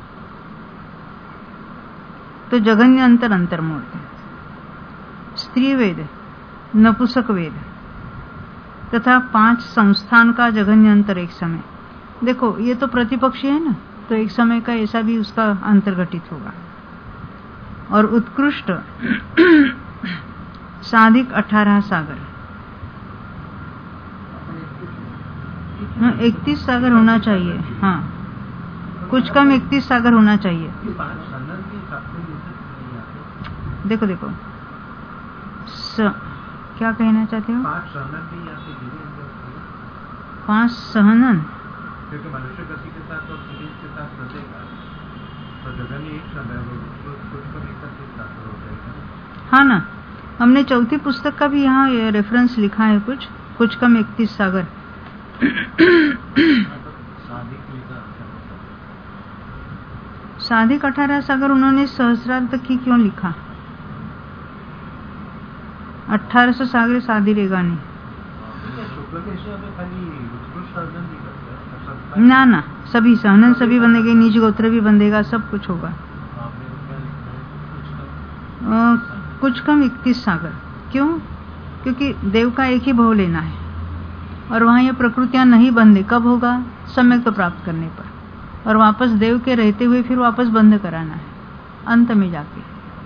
तो जघन्य अंतर अंतर्मूर्त है। स्त्री वेद, नपुंसक वेद तथा पांच संस्थान का जघन्य अंतर एक समय। देखो ये तो प्रतिपक्षी है ना, तो एक समय का ऐसा भी उसका अंतर्घटित होगा। और उत्कृष्ट साधिक अठारह सागर, इकतीस सागर होना चाहिए। हाँ, कुछ कम इकतीस सागर होना चाहिए। देखो देखो स, क्या कहना चाहते हो? पांच सहनन, क्योंकि मनुष्य गति के साथ और शरीर के साथ बचेगा तो जगन एक समय हो जाएगा। हाँ ना, हमने चौथी पुस्तक का भी यहाँ रेफरेंस लिखा है, कुछ कुछ कम इकतीस सागर। साधिक अठारह सागर उन्होंने सहस्रार्थ की क्यों लिखा? अठारह सौ सागर साधी रहेगा नहीं। ना ना, सभी सहनन सभी बंधेगे, नीच गोत्र भी बंधेगा, सब कुछ होगा। आ, कुछ कम इकतीस सागर क्यों? क्योंकि देव का एक ही भाव लेना है और वहां ये प्रकृतियां नहीं बंधे। कब होगा? सम्यक तो प्राप्त करने पर, और वापस देव के रहते हुए फिर वापस बंध कराना है अंत में जाके।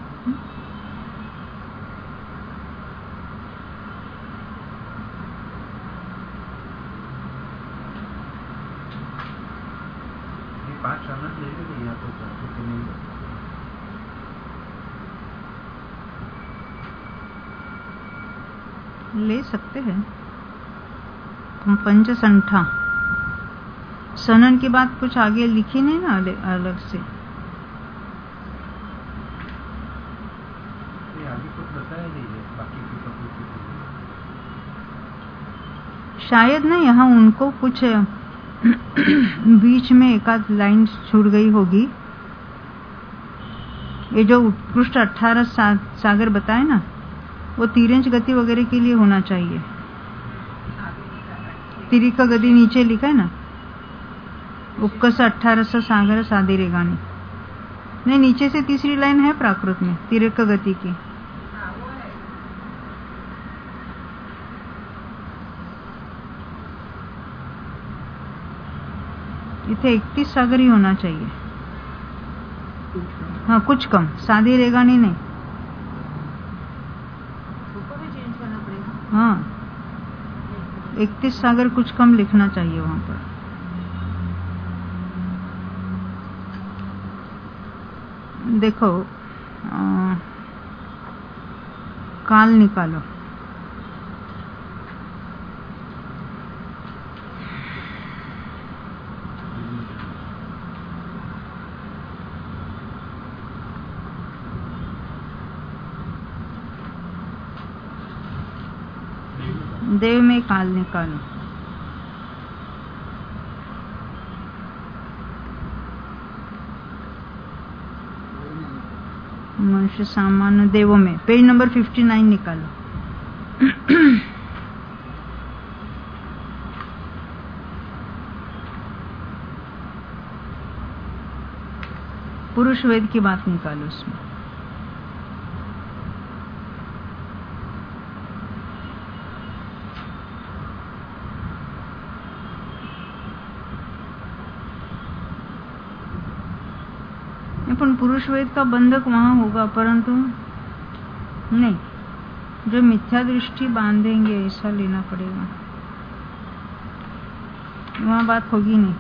ले सकते हैं पंचसंठा। सनन की बात कुछ आगे लिखी नहीं ना अलग से। शायद ना यहाँ उनको कुछ बीच में एक आध लाइन छूट गई होगी। ये जो उत्कृष्ट अठारह सा, सागर बताए ना, वो तीरंज गति वगैरह के लिए होना चाहिए। तिरिक गति नीचे लिखा है ना, उक्कस अठारस सागर सादी रेगानी। नहीं, नीचे से तीसरी लाइन है प्राकृत में तिरिक गति की। इथे इकतीस सागर ही होना चाहिए। हाँ, कुछ कम, सादी रेगानी नहीं। उसको भी चेंज करना पड़ेगा। हाँ, इकतीस सागर कुछ कम लिखना चाहिए वहां पर। देखो आ, काल निकालो। देव में काल निकालो। मनुष्य सामान्य देवों में पेज नंबर फिफ्टी नाइन निकालो। पुरुष वेद की बात निकालो उसमें। पण पुरुष वेद का बंधक वहां होगा, परंतु नहीं, जो मिथ्या दृष्टि बांधेंगे ऐसा लेना पड़ेगा, वहां बात होगी नहीं।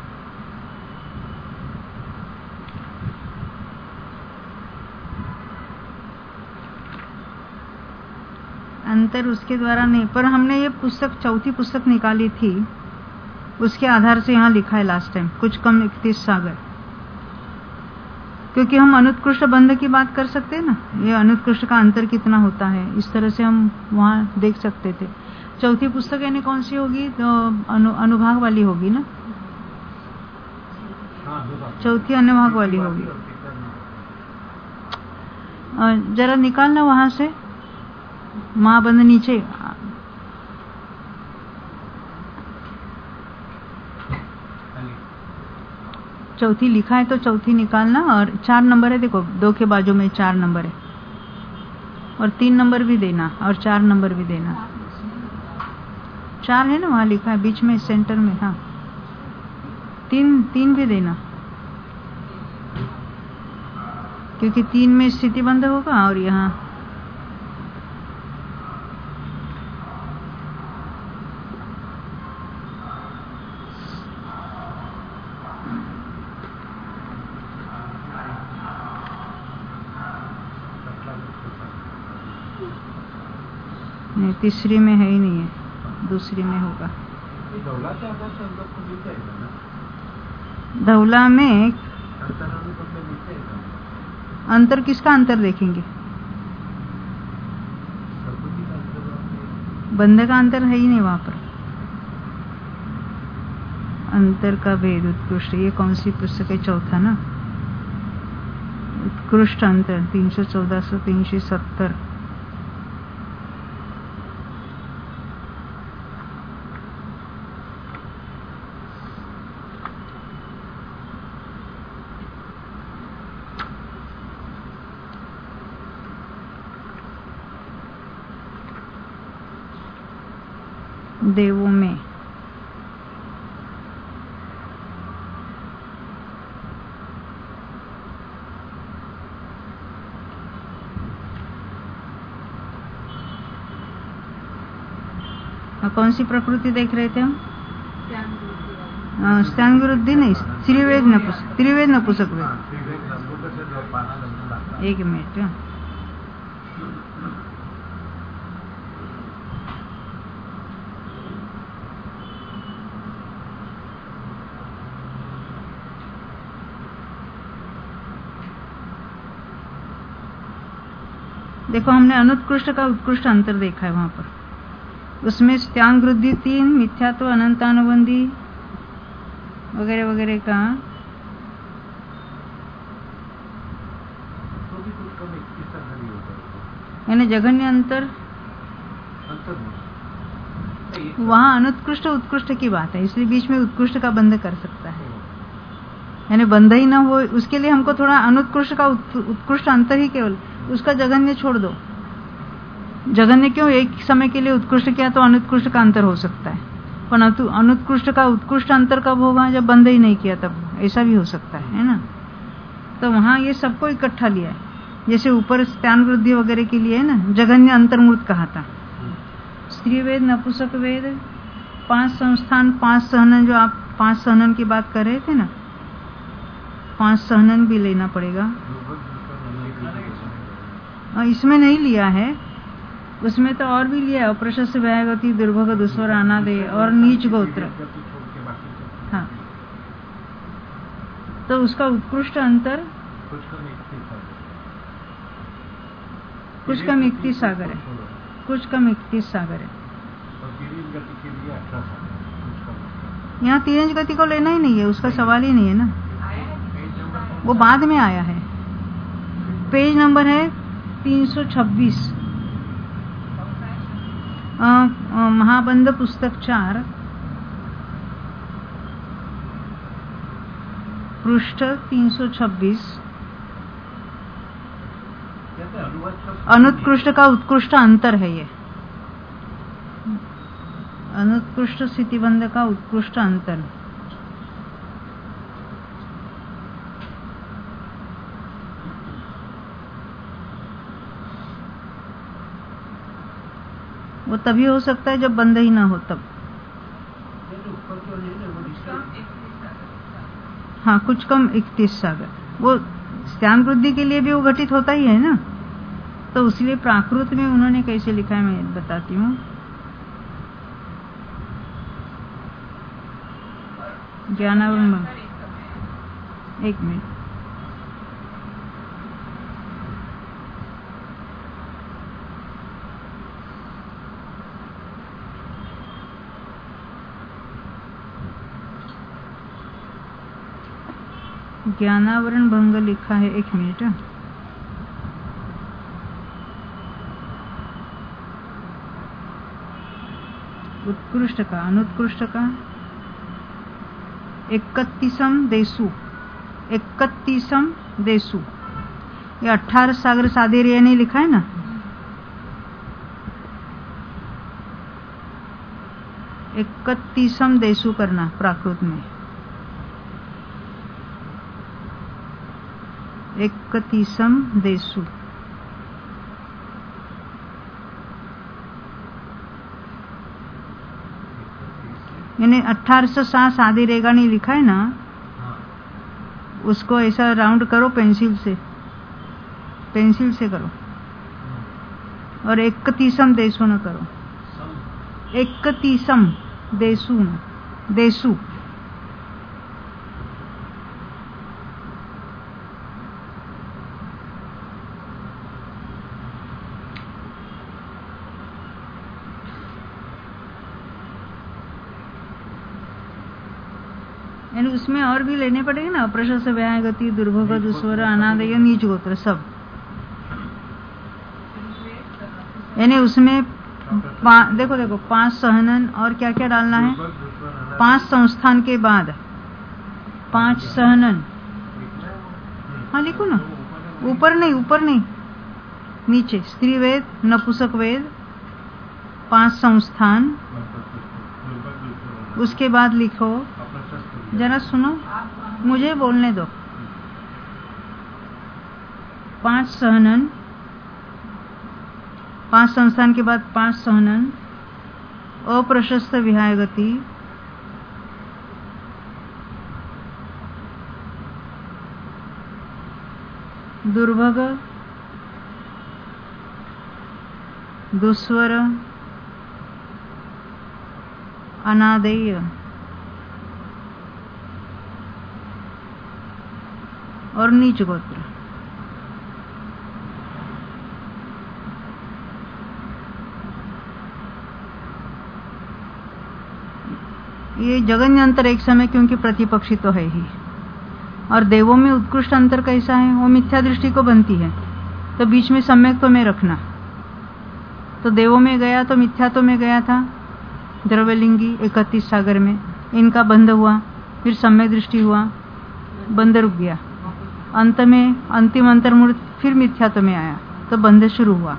अंतर उसके द्वारा नहीं, पर हमने ये पुस्तक चौथी पुस्तक निकाली थी, उसके आधार से यहाँ लिखा है लास्ट टाइम कुछ कम इकतीस सागर, क्योंकि हम अनुत्कृष्ट बंध की बात कर सकते हैं ना, ये अनुत्कृष्ट का अंतर कितना होता है, इस तरह से हम वहां देख सकते थे। चौथी पुस्तक यानी कौन सी होगी? तो अनु, अनुभाग वाली होगी ना, चौथी अनुभाग वाली होगी। जरा निकालना वहां से महाबंध नीचे। चौथी लिखा है तो चौथी निकालना, और चार नंबर है, देखो दो के बाजू में चार नंबर है, और तीन नंबर भी देना, और चार नंबर भी देना। चार है ना वहां लिखा है बीच में सेंटर में। हाँ, तीन तीन भी देना, क्योंकि तीन में स्थिति बंद होगा, और यहाँ नहीं, तीसरी में है ही नहीं है, दूसरी में होगा। धौला में अंतर, किसका अंतर देखेंगे? बंध का अंतर है ही नहीं वहां पर। अंतर का भेद उत्कृष्ट, ये कौन सी पुस्तक है? चौथा ना, उत्कृष्ट अंतर तीन सौ चौदह सौ तीन सौ सत्तर। देवों में कौन सी प्रकृति देख रहे थे हम? स्त्यांग वृद्धि नहीं, त्रिवेद नपुंसक, त्रिवेद नपुंसक वेद। एक मिनट, देखो हमने अनुत्कृष्ट का उत्कृष्ट अंतर देखा है वहां पर। उसमें स्त्यांग वृद्धि तीन, मिथ्यात्व, अनंतानुबंधी वगैरह वगैरह का यानी जघन्य अंतर वहाँ अनुत्कृष्ट उत्कृष्ट की बात है, इसलिए बीच में उत्कृष्ट का बंध कर सकता है, यानी बंध ही ना हो। उसके लिए हमको थोड़ा अनुत्कृष्ट का उत्कृष्ट अंतर ही केवल, उसका जघन्य छोड़ दो। जघन्य क्यों, एक समय के लिए उत्कृष्ट किया तो अनुत्कृष्ट का अंतर हो सकता है, पर अनुत्कृष्ट का उत्कृष्ट अंतर कब होगा, जब बंद ही नहीं किया तब, ऐसा भी हो सकता है, है ना। तो वहाँ ये सबको इकट्ठा लिया है, जैसे ऊपर स्थान वृद्धि वगैरह के लिए है ना, जघन्य अंतर्मूर्त कहा था। स्त्री वेद, नपुंसक वेद, पांच संस्थान, पांच सहनन, जो आप पांच सहनन की बात कर रहे थे ना, पांच सहनन भी लेना पड़ेगा। इसमें नहीं लिया है, उसमें तो और भी लिया है, अप्रशस्त व्यागति, दुर्भोग, दुस्वर, अनादय और नीच गोत्र। हाँ, तो उसका उत्कृष्ट अंतर कुछ कम इकतीस सागर है, कुछ कम इकतीस सागर है। यहाँ तीरंज गति को लेना ही नहीं है, उसका सवाल ही नहीं है ना, वो बाद में आया है। पेज नंबर है तीन सौ छब्बीस, महाबंध पुस्तक चार, पृष्ठ तीन सौ छब्बीस। अनुत्कृष्ट का उत्कृष्ट अंतर है ये, अनुत्कृष्ट स्थितिबंध का उत्कृष्ट अंतर। वो तभी हो सकता है जब बंद ही ना हो तब। हाँ, कुछ कम इकतीस सागर, वो स्थान वृद्धि के लिए भी वो घटित होता ही है ना, तो इसलिए प्राकृत में उन्होंने कैसे लिखा है मैं बताती हूँ। ज्ञानावरण, एक मिनट, ज्ञानावरण भंग लिखा है, एक मिनट। उत्कृष्ट का, अनुत्कृष्ट का, इकतीसम देसु, इकतीसम देसु, ये अठारह सागर सादेरिया ने लिखा है ना, इकतीसम देसु करना प्राकृत में, इकतीसम देसु। यानी अठारह सौ सात सादी रेगा ने लिखा है ना, उसको ऐसा राउंड करो पेंसिल से, पेंसिल से करो, और इकतीसम देसु न करो, इकतीसम देसु न, देसु। यानी उसमें और भी लेने पड़ेंगे ना, अप्रशस्त व्यागति, दुर्भोग, दुस्वर, अनादय, नीच गोत्र सब। यानी उसमें देखो देखो पांच सहनन और क्या क्या डालना है, पांच संस्थान के बाद पांच सहनन। हाँ लिखो ना, ऊपर नहीं, ऊपर नहीं, नीचे स्त्री वेद, नपुंसक वेद, पांच संस्थान, उसके बाद लिखो, जरा सुनो मुझे बोलने दो, पांच सहनन, पांच संस्थान के बाद पांच सहनन, अप्रशस्त विहायगति, दुर्भग, दुस्वर, अनादेय और नीच गोत्र। ये जगन्य अंतर एक समय, क्योंकि प्रतिपक्षी तो है ही। और देवों में उत्कृष्ट अंतर कैसा है, वो मिथ्या दृष्टि को बनती है, तो बीच में सम्यक तो में रखना। तो देवों में गया तो मिथ्या तो में गया था, द्रव्यलिंगी इकतीस सागर में, इनका बंध हुआ, फिर सम्यक दृष्टि हुआ, बंध रुक गया, अंत में अंतिम अंतर्मूर्त फिर मिथ्यात्व में आया तो बंध शुरू हुआ।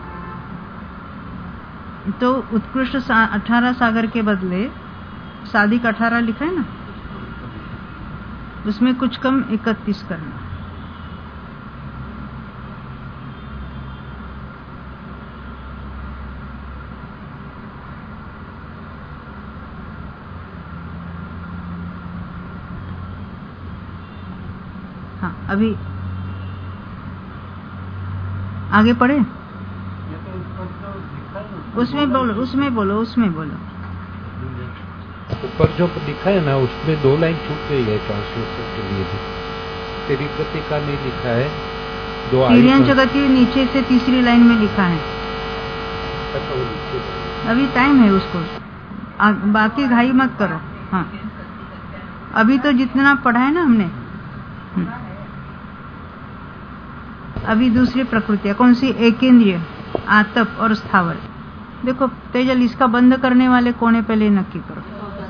तो उत्कृष्ट सा, अठारह सागर के बदले सादिक अठारह लिखा है ना, उसमें कुछ कम इकतीस करना। हाँ, अभी आगे पढ़े, उसमें बोलो उसमें बोलो उसमें बोलो ऊपर जो लिखा है ना उसमें दो लाइन छूट गई है ट्रांसलेशन के लिए भी। तेरी गति का नहीं लिखा है, दो तिर्यंच गति नीचे से तीसरी लाइन में लिखा है। अभी टाइम है उसको, आ, बाकी घाई मत करो। हाँ, अभी तो जितना पढ़ा है ना हमने। अभी दूसरी प्रकृतियां कौन सी? एकेंद्रिय, आतप और स्थावर। देखो तेजल, इसका बंद करने वाले कौन है पहले नक्की करो।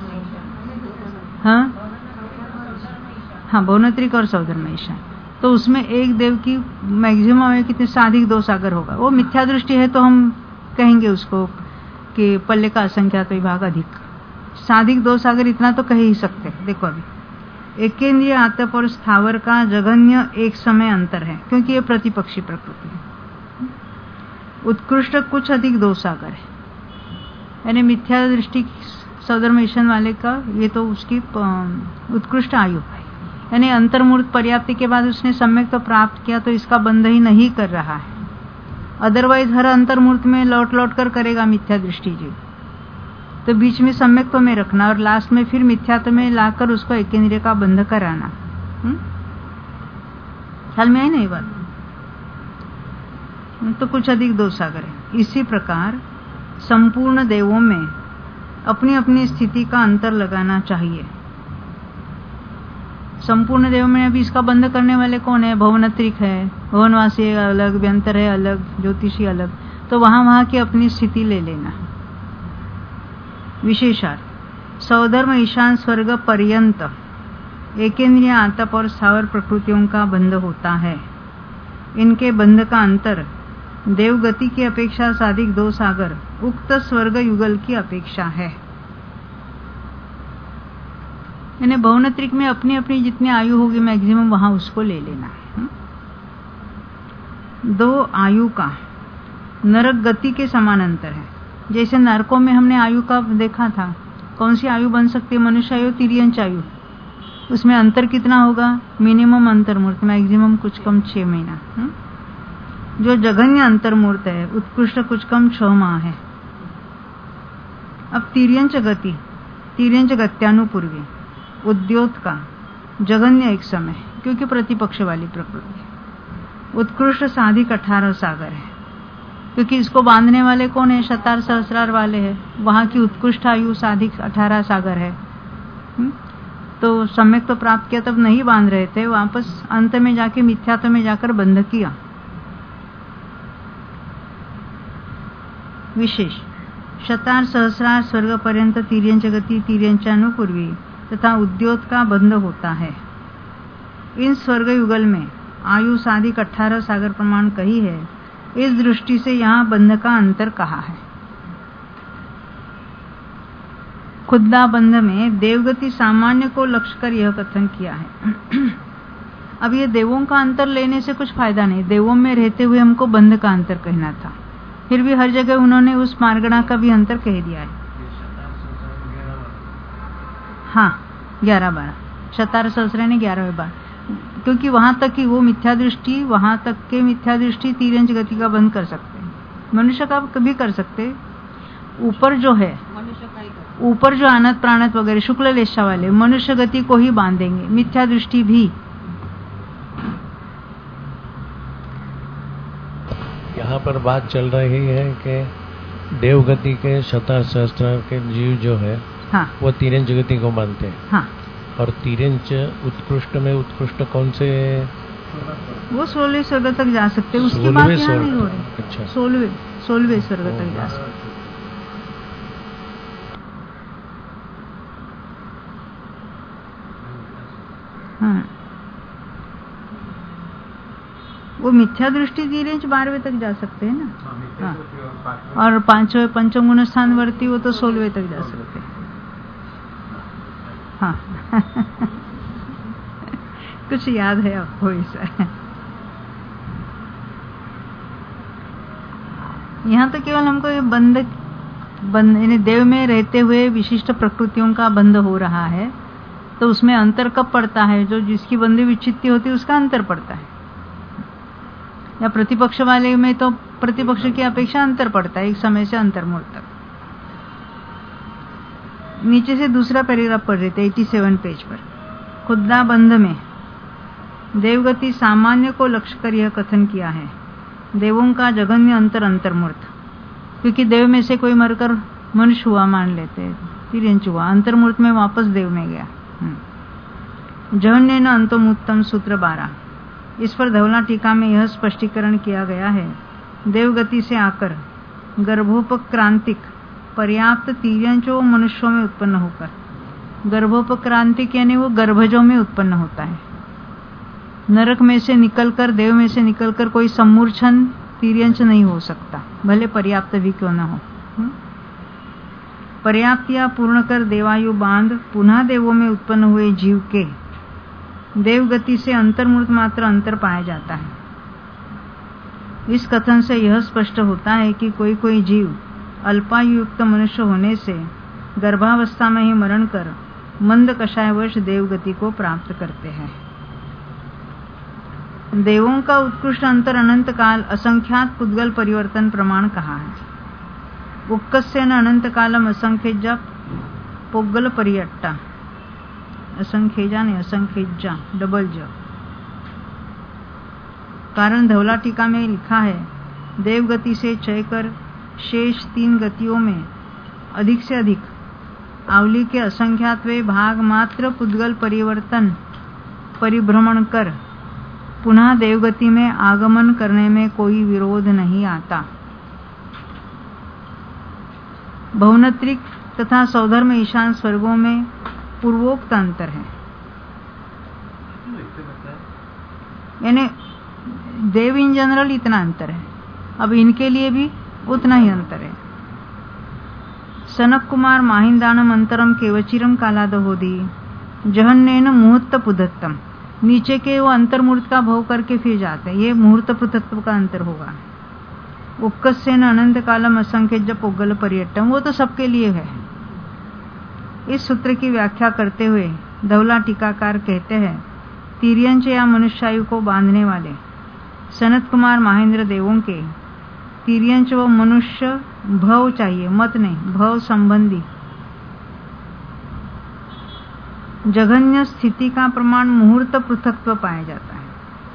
हाँ हाँ, भुवनत्रिक और सौधर्म ईशान। तो उसमें एक देव की मैक्सिमम है कितने? साधिक दो सागर होगा। वो मिथ्या दृष्टि है तो हम कहेंगे उसको कि पल्ले का असंख्यात विभाग अधिक, साधिक दो सागर इतना तो कह ही सकते। देखो अभी एकेंद्रिय, आतप और स्थावर का जघन्य एक समय अंतर है, क्योंकि ये प्रतिपक्षी प्रकृति है। उत्कृष्ट कुछ अधिक दो सागर है, यानी मिथ्या दृष्टि सौधर्म ईशान वाले का ये तो उसकी उत्कृष्ट आयु, यानी अंतर्मूर्त पर्याप्ति के बाद उसने सम्यक तो प्राप्त किया तो इसका बंध ही नहीं कर रहा है। अदरवाइज हर अंतर्मूर्त में लौट लौट कर करेगा मिथ्या दृष्टि जी, तो बीच में सम्यक्त्व में रखना और लास्ट में फिर मिथ्यात्व में लाकर उसको एकेंद्रिय का बंध कराना। ख्याल में आई नहीं बात? तो कुछ अधिक दो सागर है। इसी प्रकार संपूर्ण देवों में अपनी अपनी स्थिति का अंतर लगाना चाहिए। संपूर्ण देवों में अभी इसका बंध करने वाले कौन है? भवनत्रिक है, भवनवासी अलग, व्यंतर है अलग, ज्योतिषी अलग। तो वहां वहां की अपनी स्थिति ले लेना। विशेषार्थ सौधर्म ईशान स्वर्ग पर्यंत एकेंद्रिय, आतप और स्थावर प्रकृतियों का बंध होता है। इनके बंध का अंतर देवगति की अपेक्षा साधिक दो सागर उक्त स्वर्ग युगल की अपेक्षा है। यानी भवनत्रिक में अपनी अपनी जितनी आयु होगी मैक्सिमम वहां उसको ले लेना। दो आयु का नरक गति के समान अंतर है। जैसे नरकों में हमने आयु का देखा था, कौन सी आयु बन सकती है? मनुष्य आयु, तिर्यंच आयु। उसमें अंतर कितना होगा? मिनिमम अंतर्मूर्त, मैक्सिमम कुछ कम छह महीना। हुँ? जो जघन्य अंतर्मूर्त है उत्कृष्ट कुछ कम छह माह है। अब तिर्यंच गति, तिर्यंच गत्यानुपूर्वी, उद्योत का जघन्य एक समय, क्योंकि प्रतिपक्ष वाली प्रकृति। उत्कृष्ट साधिक अठारह सागर है, क्योंकि इसको बांधने वाले कौन है? शतार सहस्रार वाले हैं। वहां की उत्कृष्ट आयु साधिक अठारह सागर है। हुँ? तो सम्यक तो प्राप्त किया तब नहीं बांध रहे थे, वापस अंत में जाके मिथ्यात्व में जाकर बंध किया। विशेष शतार सहस्रार स्वर्ग पर्यंत तिर्यंच गति तिर्यंचानुपूर्वी तथा उद्योत का बंध होता है। इन स्वर्ग युगल में आयु साधिक अठारह सागर प्रमाण कही है। इस दृष्टि से यहाँ बंध का अंतर कहा है। खुद्दा बंध में देवगति सामान्य को लक्ष्य कर यह कथन किया है। अब ये देवों का अंतर लेने से कुछ फायदा नहीं, देवों में रहते हुए हमको बंध का अंतर कहना था। फिर भी हर जगह उन्होंने उस मार्गणा का भी अंतर कह दिया है। हाँ, ग्यारह बारह शतार सहस्र ने ग्यारहवें बार, क्योंकि वहां तक की वो मिथ्या दृष्टि, वहां तक के मिथ्या दृष्टि तिर्यंच गति का बंद कर सकते हैं। मनुष्य का कभी कर सकते। ऊपर जो है, ऊपर जो आनत प्राणत वगैरह शुक्ल लेशा वाले मनुष्य गति को ही बांधेंगे, मिथ्या दृष्टि भी। यहाँ पर बात चल रही है कि देवगति के शतार सहस्त्रार के जीव जो है, हाँ, वो तिर्यंच गति को मानते हैं। हाँ, और तिर्यंच उत्कृष्ट में उत्कृष्ट कौन से? वो सोलहवें स्वर्ग तक जा सकते हैं। उसकी बात यहाँ नहीं हो रही। अच्छा, सोलहवें सोलहवें स्वर्ग तक जा सकते। हाँ, वो मिथ्या दृष्टि तिर्यंच बारहवें तक जा सकते हैं ना। हाँ, और पांचवें पंचम गुण स्थान वर्ती वो तो सोलहवें तक जा सकते हैं। हाँ कुछ याद है आपको ऐसा? यहाँ तो केवल हमको ये बंध बंध यानी देव में रहते हुए विशिष्ट प्रकृतियों का बंध हो रहा है, तो उसमें अंतर कब पड़ता है? जो जिसकी बंधी विच्छित्ति होती है उसका अंतर पड़ता है। या प्रतिपक्ष वाले में तो प्रतिपक्ष की अपेक्षा अंतर पड़ता है, एक समय से अंतर्मूल तक। नीचे से दूसरा पैराग्राफ पढ़ रहे थे सत्तासी पेज पर। खुद्दा बंध में देवगति सामान्य को लक्ष्य कर यह कथन किया है, देवों का जघन्य अंतर अंतर्मूर्त। क्योंकि देव में से कोई मरकर मनुष्य हुआ मान लेते, तिर्यंच हुआ, अंतर्मूर्त में वापस देव में गया। जघन्य न अंतोमुत्तम सूत्र बारह। इस पर धवला टीका में यह स्पष्टीकरण किया गया है, देवगति से आकर गर्भोपक्रांतिक पर्याप्त तिर्यंचों मनुष्यों में उत्पन्न होकर, गर्भोपक्रांतिक यानी वो गर्भजों में उत्पन्न होता है। नरक में से निकलकर, देव में से निकलकर कोई सम्मूर्छन तिर्यंच नहीं हो सकता, भले पर्याप्त भी क्यों न हो। पर्याप्त या पूर्ण कर देवायु बांध पुनः देवों में उत्पन्न हुए जीव के देवगति से अंतर्मूर्त मात्र अंतर पाया जाता है। इस कथन से यह स्पष्ट होता है कि कोई कोई जीव अल्पायुक्त मनुष्य होने से गर्भावस्था में ही मरण कर मंद कषायवश देवगति को प्राप्त करते हैं। देवों का उत्कृष्ट अंतर अनंत काल असंख्यात पुद्गल परिवर्तन प्रमाण कहा है। उक्कस्यन अनंत कालम असंख्यजा पुद्गल परियट्टा, असंख्यजा ने असंख्यजा डबल ज। कारण धवला टीका में लिखा है, देवगति से चय कर शेष तीन गतियों में अधिक से अधिक आवली के असंख्यातवे भाग मात्र पुद्गल परिवर्तन परिभ्रमण कर पुनः देवगति में आगमन करने में कोई विरोध नहीं आता। भवनत्रिक तथा सौधर्म ईशान स्वर्गों में पूर्वोक्त अंतर है, यानी देव इन जनरल इतना अंतर है, अब इनके लिए भी उतना ही अंतर है। सनक कुमार माहिंदानम अंतरम केवचिरम कालादहोदी जहन्नेन मुहूर्त पुधत्तम। नीचे के वो अंतर्मूर्त का भव करके फिर जाते हैं, ये मुहूर्त पृथक्त्व का अंतर होगा। उक्कस्यन अनंत कालम असंख्य पुद्गल पर्यटम, वो तो सबके लिए है। इस सूत्र की व्याख्या करते हुए धवला टीकाकार कहते हैं, तिर्यंच या मनुष्यायु को बांधने वाले सनत कुमार महेंद्र देवों के तिर्यंच व मनुष्य भव चाहिए, मत नहीं, भव संबंधी जघन्य स्थिति का प्रमाण मुहूर्त पृथक्त्व पाया जाता है।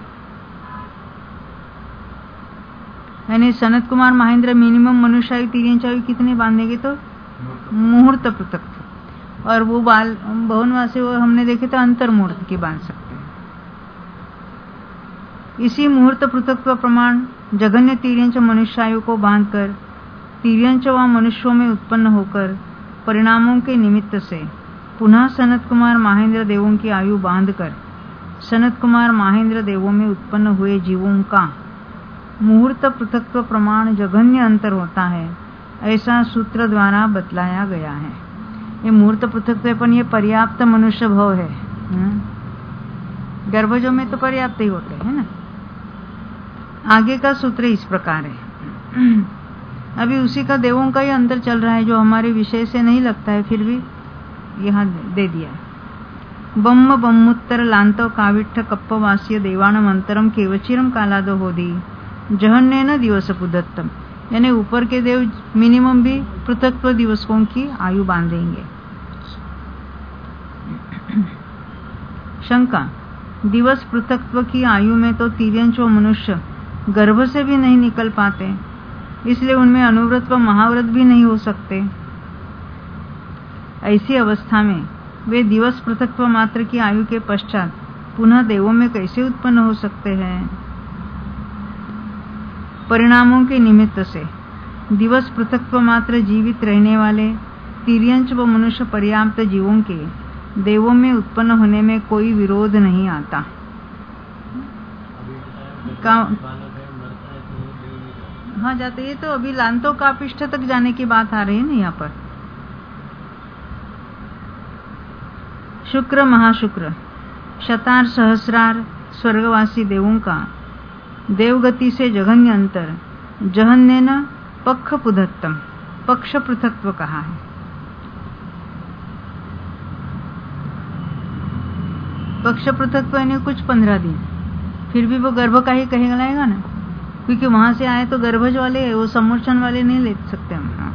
यानी सनत कुमार महेंद्र मिनिमम मनुष्यायु तिर्यंचायु कितने बांधेंगे? तो मुहूर्त पृथक्त्व। और वो बाल भवनवासी वो हमने देखे तो अंतर्मूर्त की बांध सकते हैं। इसी मुहूर्त पृथक्त्व प्रमाण जघन्य तिर्यंच मनुष्यायु को बांधकर तिर्यंच व मनुष्यों में उत्पन्न होकर परिणामों के निमित्त से पुनः सनत कुमार महेंद्र देवों की आयु बांधकर सनत कुमार महेंद्र देवों में उत्पन्न हुए जीवों का मुहूर्त पृथक्त्व प्रमाण जघन्य अंतर होता है, ऐसा सूत्र द्वारा बतलाया गया है। ये मुहूर्त पृथक्त्व पर ये पर्याप्त मनुष्य भव है, गर्भजों में तो पर्याप्त ही होते हैं ना। आगे का सूत्र इस प्रकार है, अभी उसी का देवों का ही अंतर चल रहा है जो हमारे विषय से नहीं लगता है, फिर भी यहाँ दे दिया। बम्म बम्मुत्तर लांतो काविट्ठ कप्पवास्य देवानम अंतरम केवचिरम कालादो होदी जहन्नेन दिवस पुदत्तम, यानी ऊपर के देव मिनिमम भी पृथक्त्व दिवसों की आयु बांधेंगे। शंका, दिवस पृथक्त्व की आयु में तो तिर्यंच व मनुष्य गर्भ से भी नहीं निकल पाते, इसलिए उनमें अनुव्रत व महाव्रत भी नहीं हो सकते। ऐसी अवस्था में वे दिवस पृथक्त्व मात्र की आयु के पश्चात पुनः देवों में कैसे उत्पन्न हो सकते हैं? परिणामों के निमित्त से दिवस पृथक्त्व मात्र जीवित रहने वाले तिर्यंच व मनुष्य पर्याप्त जीवों के देवों में उत्पन्न होने में कोई विरोध नहीं आता। का हाँ जाते, ये तो अभी लांतो कापिष्ठ तक जाने की बात आ रही है ना यहाँ पर। शुक्र महाशुक्र शतार सहस्रार स्वर्गवासी देवों का देवगति से जघन्य अंतर जहन्य न पक्ष पुधत्तम पक्ष पृथक्त्व कहा है। पक्ष पृथक्त्व यानी कुछ पंद्रह दिन, फिर भी वो गर्भ का ही कहेगा ना, क्योंकि वहां से आए तो गर्भज वाले, वो समूर्छन वाले नहीं ले सकते हम।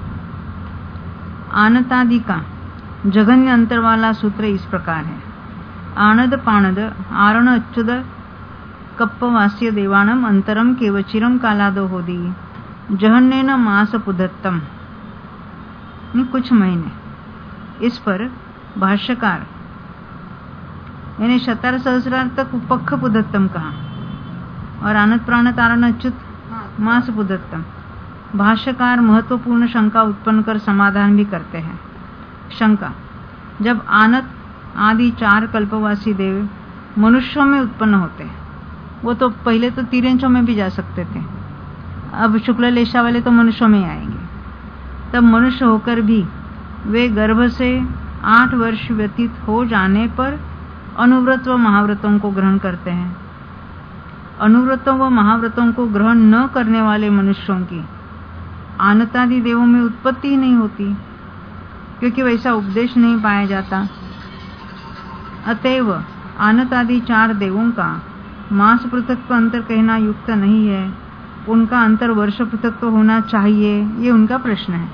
आनतादि का जघन्य अंतर वाला सूत्र इस प्रकार है। आणद पाणद आरण अच्युत कप्पवास्य देवानम अंतरम केवचिरम कालादो होदी जहन्नेन मास पुधत्तम, कुछ महीने। इस पर भाष्यकार यानी शतार सहस्रार तक पक्ष पुधत्तम कहा और आनत प्राणत आरण अच्युत मास पुधत्तम। भाष्यकार महत्वपूर्ण शंका उत्पन्न कर समाधान भी करते हैं। शंका, जब आनत आदि चार कल्पवासी देव मनुष्यों में उत्पन्न होते हैं, वो तो पहले तो तिर्यंचों में भी जा सकते थे, अब शुक्ल लेशा वाले तो मनुष्यों में आएंगे। तब मनुष्य होकर भी वे गर्भ से आठ वर्ष व्यतीत हो जाने पर अनुव्रत व महाव्रतों को ग्रहण करते हैं। अनुव्रतों व महाव्रतों को ग्रहण न करने वाले मनुष्यों की आनतादि देवों में उत्पत्ति ही नहीं होती, क्योंकि वैसा उपदेश नहीं पाया जाता। अतएव आनतादि चार देवों का मास पृथक्त्व अंतर कहना युक्त नहीं है, उनका अंतर वर्ष पृथक्त्व होना चाहिए, ये उनका प्रश्न है।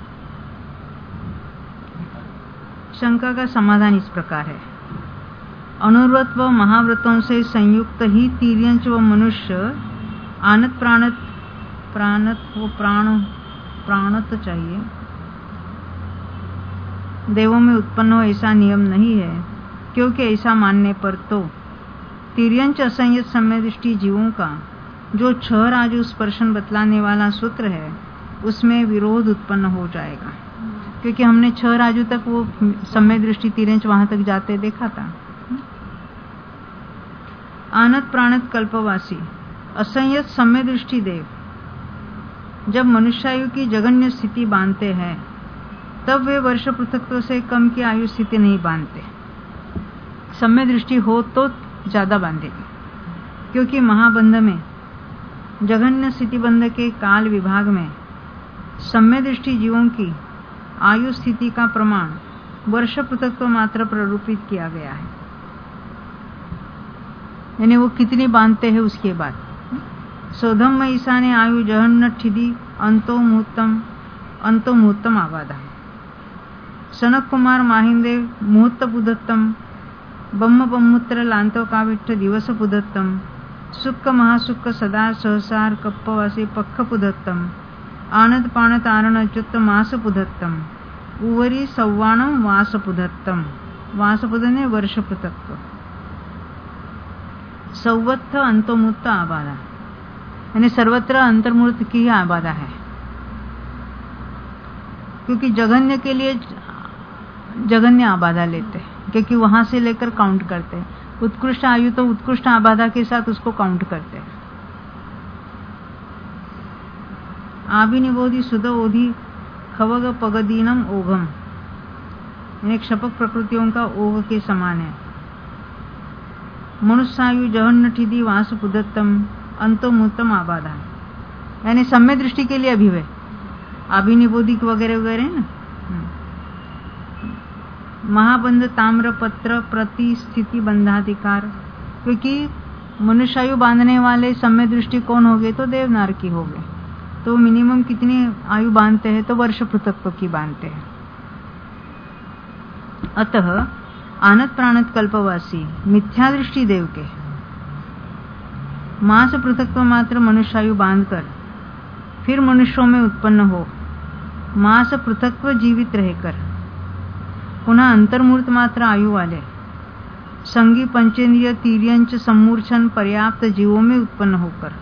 शंका का समाधान इस प्रकार है। अनुव्रत व महाव्रतों से संयुक्त ही तिर्यंच व मनुष्य आनत प्राणत प्राणत वो प्राण प्राणत चाहिए देवों में उत्पन्न हो, ऐसा नियम नहीं है, क्योंकि ऐसा मानने पर तो तिर्यंच असंयत समय दृष्टि जीवों का जो छह राजु स्पर्शन बतलाने वाला सूत्र है उसमें विरोध उत्पन्न हो जाएगा, क्योंकि हमने छह राजु तक वो समय दृष्टि तिर्यंच वहां तक जाते देखा था। आनत प्राणत कल्पवासी असंयत समय दृष्टि देव जब मनुष्यायु की जघन्य स्थिति बांधते हैं, तब वे वर्ष पृथक्त्व से कम की आयु स्थिति नहीं बांधते। समय दृष्टि हो तो ज्यादा बांधेगी, क्योंकि महाबंध में जघन्य स्थिति बंध के काल विभाग में समय दृष्टि जीवों की आयु स्थिति का प्रमाण वर्ष पृथक्त्व मात्र प्ररूपित किया गया है, यानी वो कितनी बांधते हैं उसके बाद। सोधम में ईशाने आयु जहन्न ठिदी अंतो मुहूर्तम अंतो मुहूर्तम आबादा। सनक कुमार माहिंदेव मुहूर्त पुधत्तम ब्रह्म ब्रह्मोत्तर लांतो काविट्ठ दिवस पुधत्तम सुक्क महासुक्क सदा सहसार कप्पवासी पक्ष पुधत्तम आनद पाणत आरण अच्युत मास पुधत्तम उवरी सव्वाणम वास पुधत्तम। वास पुधने वर्ष पृथक्त्व। सौवत्थ अंतोमूर्त आबादा, यानी सर्वत्र अंतर्मूर्त की ही आबादा है, क्योंकि जघन्य के लिए जघन्य आबादा लेते हैं, क्योंकि वहां से लेकर काउंट करते हैं। उत्कृष्ट आयु तो उत्कृष्ट आबादा के साथ उसको काउंट करते हैं। आभिनिबोधि सुध ओधि खवग पगदीनम ओघम, यानी क्षपक प्रकृतियों का ओघ के समान है। मनुष्यायु जहन्न ठिदी वास पुधत्तम अंतोमुत्तम आबादा, यानी सम्य दृष्टि के लिए अभिवय आभिनिबोधिक वगैरह वगैरह ना। महाबंध ताम्र पत्र प्रतिस्थिति बंधाधिकार, क्योंकि मनुष्यायु बांधने वाले सम्य दृष्टि कौन हो गए तो देवनार की हो गए, तो मिनिमम कितनी आयु बांधते हैं तो वर्ष पृथक्त्व की बांधते हैं। अतः आनत प्राणत कल्पवासी मिथ्या दृष्टि देव के मास पृथक्त्व मात्र मनुष्यायु बांधकर फिर मनुष्यों में उत्पन्न हो, मास पृथक्त्व जीवित रहकर पुनः अंतर्मूर्त मात्र आयु वाले संगी पंचेंद्रिय तिर्यंच सम्मूर्छन पर्याप्त जीवों में उत्पन्न होकर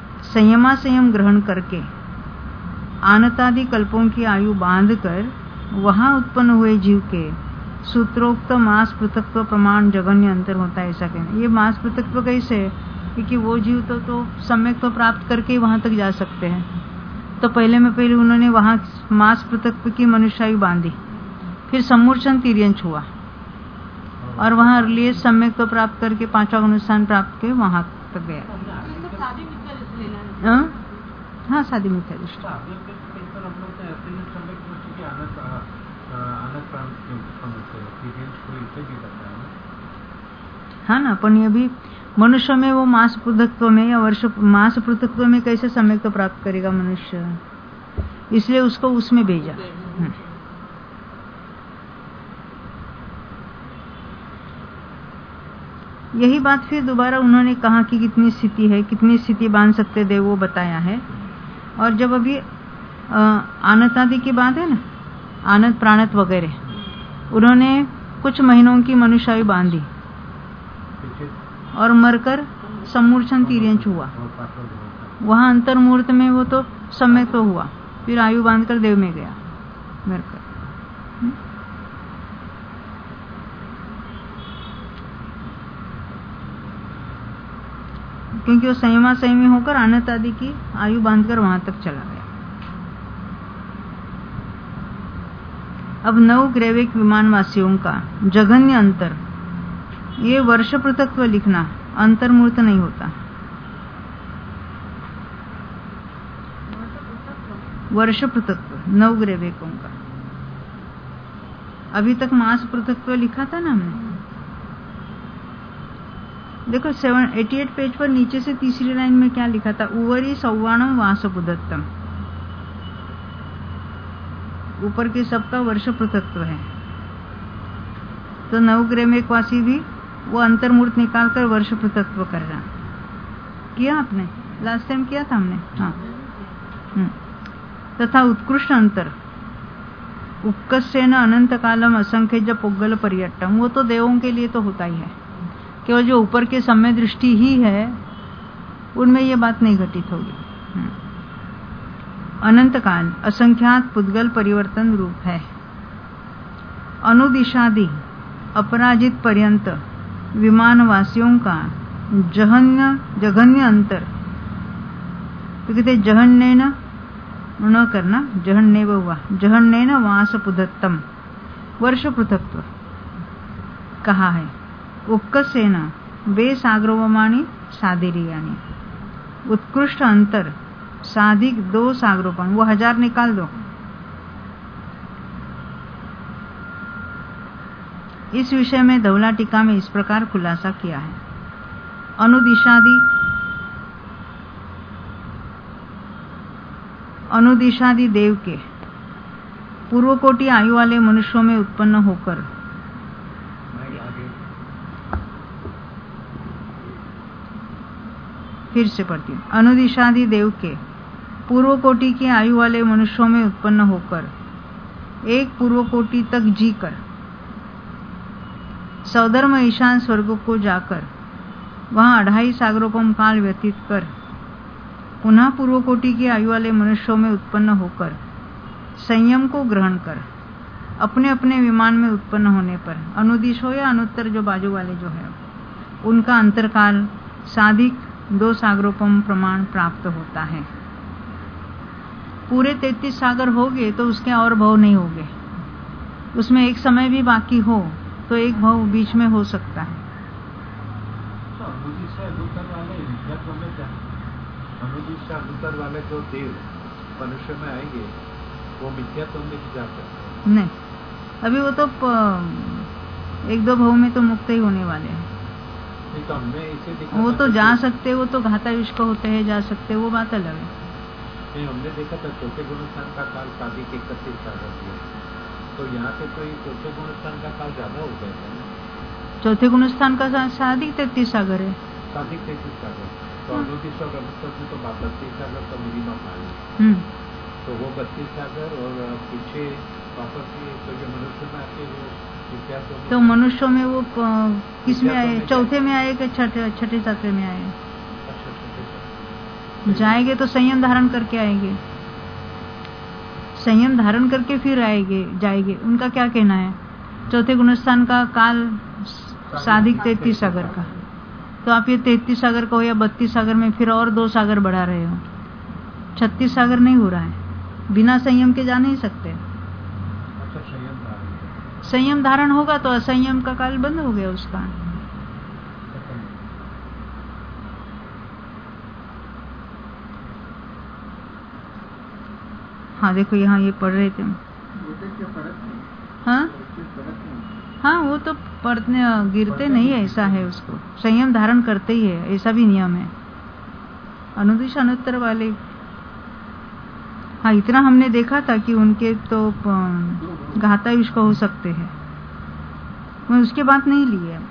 संयमा संयम ग्रहण करके आनतादि कल्पों की आयु बांधकर वहां उत्पन्न हुए जीव के सूत्रोक्त मास पृथक्त्व प्रमाण जघन्य अंतर होता है, ऐसा कहना। ये मास पृथक्त्व कैसे है? क्योंकि वो जीव तो तो सम्यक तो प्राप्त करके वहां तक जा सकते हैं। तो पहले में पहले उन्होंने वहां मास पृथक्त्व की मनुष्यायु बांधी, फिर सम्मूर्छन तिर्यंच हुआ और वहां लिए सम्यक तो प्राप्त करके पांचवा अनुष्ठान प्राप्त के वहां तक गया। हाँ हाँ शादी मिथ्या दृष्टि। हाँ ना, पण ये भी मनुष्य में वो मास पृथक्त्व में या वर्ष मास पृथक्त्व में कैसे सम्यक तो प्राप्त करेगा मनुष्य, इसलिए उसको उसमें भेजा। यही बात फिर दोबारा उन्होंने कहा कि कितनी स्थिति है, कितनी स्थिति बांध सकते देव, वो बताया है। और जब अभी आनत आदि की बात है ना, आनत प्राणत वगैरह, उन्होंने कुछ महीनों की मनुष्यायु बांधी और मरकर सम्मूर्छन तिर्यंच हुआ। वहां अंतर्मुहूर्त में वो तो सम्यक तो हुआ, फिर आयु बांधकर देव में गया मरकर। क्योंकि वो संयमा संयमी होकर आनत आदि की आयु बांधकर वहां तक चला गया। अब नव ग्रेविक विमानवासियों का जघन्य अंतर, ये वर्ष पृथक्त्व लिखना, अंतर्मूर्त नहीं होता। वर्ष पृथक्त्व नव ग्रेविकों का, अभी तक मास पृथक्त्व लिखा था ना हमने। देखो सेवन एटी एट पेज पर नीचे से तीसरी लाइन में क्या लिखा था? उवरी सौवाणम वासपुदत्तम, ऊपर के सबका वर्ष पृथक्त्व है। तो नवग्रेमेकवासी भी वो अंतर्मूर्त निकालकर वर्ष पृथक्त्व कर रहा। किया आपने लास्ट टाइम किया था हमने। हाँ, तथा उत्कृष्ट अंतर उपकस्येन अनंत कालम असंख्य पुग्गल पर्यटम, वो तो देवों के लिए तो होता ही है, केवल जो ऊपर के सम्य दृष्टि ही है उनमें ये बात नहीं घटित होगी। अनंत काल असंख्यात पुद्गल परिवर्तन रूप है। अनुदिशादि अपराजित पर्यंत विमानवासियों का जहन्य जघन्य अंतर, तो कहते जहन्य न न करना, जहन्य हुआ, जहन्य न वास पुदत्तम, वर्ष पृथक्त्व कहा है। उक्कसेन वे साग्रवमाणी सादिरियानी, उत्कृष्ट अंतर साधिक दो सागरोपण, वो हजार निकाल दो। इस विषय में धवला टीका में इस प्रकार खुलासा किया है। अनुदिशादि अनुदिशादि देव के पूर्वकोटि आयु वाले मनुष्यों में उत्पन्न होकर फिर से पढ़ती हूँ। अनुदिशादि देव के पूर्वकोटि के आयु वाले मनुष्यों में उत्पन्न होकर एक पूर्वकोटि तक जीकर सौधर्म ईशान स्वर्ग को जाकर वहां अढ़ाई सागरोपम काल व्यतीत कर पुनः पूर्वकोटि के आयु वाले मनुष्यों में उत्पन्न होकर संयम को ग्रहण कर अपने अपने विमान में उत्पन्न होने पर अनुदिश हो या अनुत्तर जो बाजू वाले जो है उनका अंतरकाल साधिक दो सागरोपम प्रमाण प्राप्त होता है। पूरे तैतीस सागर हो गए तो उसके और भव नहीं होंगे, उसमें एक समय भी बाकी हो तो एक भव बीच में हो सकता है। अनुदिशा वाले जो देव मनुष्य में आएंगे वो मिथ्यात्व में भी जा सकते नहीं, अभी वो तो एक दो भव में तो मुक्त ही होने वाले हैं। तो हमने इसे देखा वो तो जा सकते, वो तो घाता विष्क होते हैं, जा सकते, वो बात अलग है। नहीं, हमने देखा था चौथे गुणस्थान का काल साधिक इकतीस सागर दिया, तो यहाँ से तो ये चौथे गुणस्थान का काल ज्यादा हो गया था। चौथे गुणस्थान का साधिक तैतीस सागर है, साधिक तैतीस सागर। तो अनुदिश और अनुत्तर में तो बत्तीस सागर तो मिनिमम आए, तो वो बत्तीस सागर और पीछे वापस तो ये मनुष्य में आके वो तो मनुष्यों में वो किस में आए? चौथे में आए कि छठे छठे सातवें में आए? जाएंगे तो संयम धारण करके आएंगे। संयम धारण करके फिर आएंगे जाएंगे, उनका क्या कहना है? चौथे गुणस्थान का काल साधिक तैतीस सागर का, तो आप ये तैतीस सागर को या बत्तीस सागर में फिर और दो सागर बढ़ा रहे हो, छत्तीस सागर नहीं हो रहा है। बिना संयम के जा नहीं सकते। अच्छा, संयम धारण संयम धारण होगा तो असंयम का काल बंद हो गया उसका। हाँ देखो यहाँ ये पढ़ रहे थे। हाँ हाँ वो तो पढ़ने गिरते नहीं है, ऐसा है, उसको संयम धारण करते ही है, ऐसा भी नियम है। अनुदिश अनुत्तर वाले, हाँ इतना हमने देखा था कि उनके तो घातायुष को हो सकते हैं, मैं उसके बाद नहीं ली है।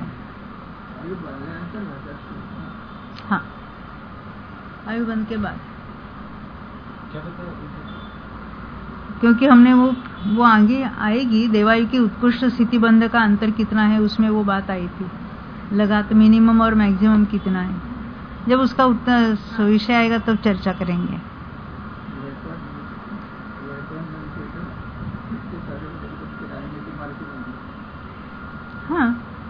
हाँ आयु बंद के बाद, क्योंकि हमने वो वो आगे आएगी देवायु की उत्कृष्ट स्थिति बंध का अंतर कितना है, उसमें वो बात आई थी, लगातार मिनिमम और मैक्सिमम कितना है। जब उसका उत्तर विषय आएगा तब तो चर्चा करेंगे। हाँ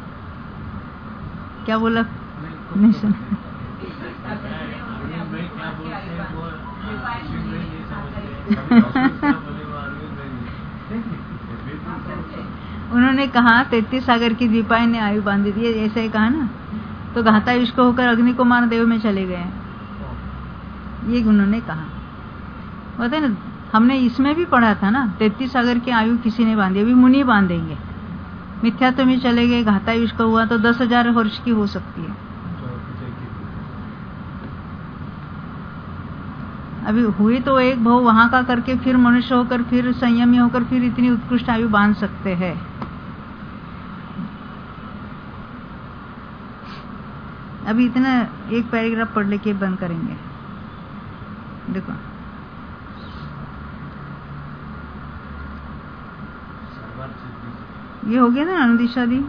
क्या बोला? नहीं सुना। उन्होंने कहा तैतीस सागर की दीपाई ने आयु बांध दी, ऐसा ही कहा ना, तो घातायुष को होकर अग्नि कुमार देव में चले गए, ये उन्होंने कहा। पता है ना, हमने इसमें भी पढ़ा था ना, तैतीस सागर की आयु किसी ने बांधी, अभी मुनि बांधेंगे। मिथ्यात्व में चले गए, घातायुष को हुआ तो दस हजार वर्ष की हो सकती है। अभी हुई तो एक भाव वहां का करके फिर मनुष्य होकर फिर संयमी होकर फिर इतनी उत्कृष्ट आयु बांध सकते हैं। अभी इतना एक पैराग्राफ पढ़ लेके बंद करेंगे। देखो ये हो गया ना अनुदिशादि।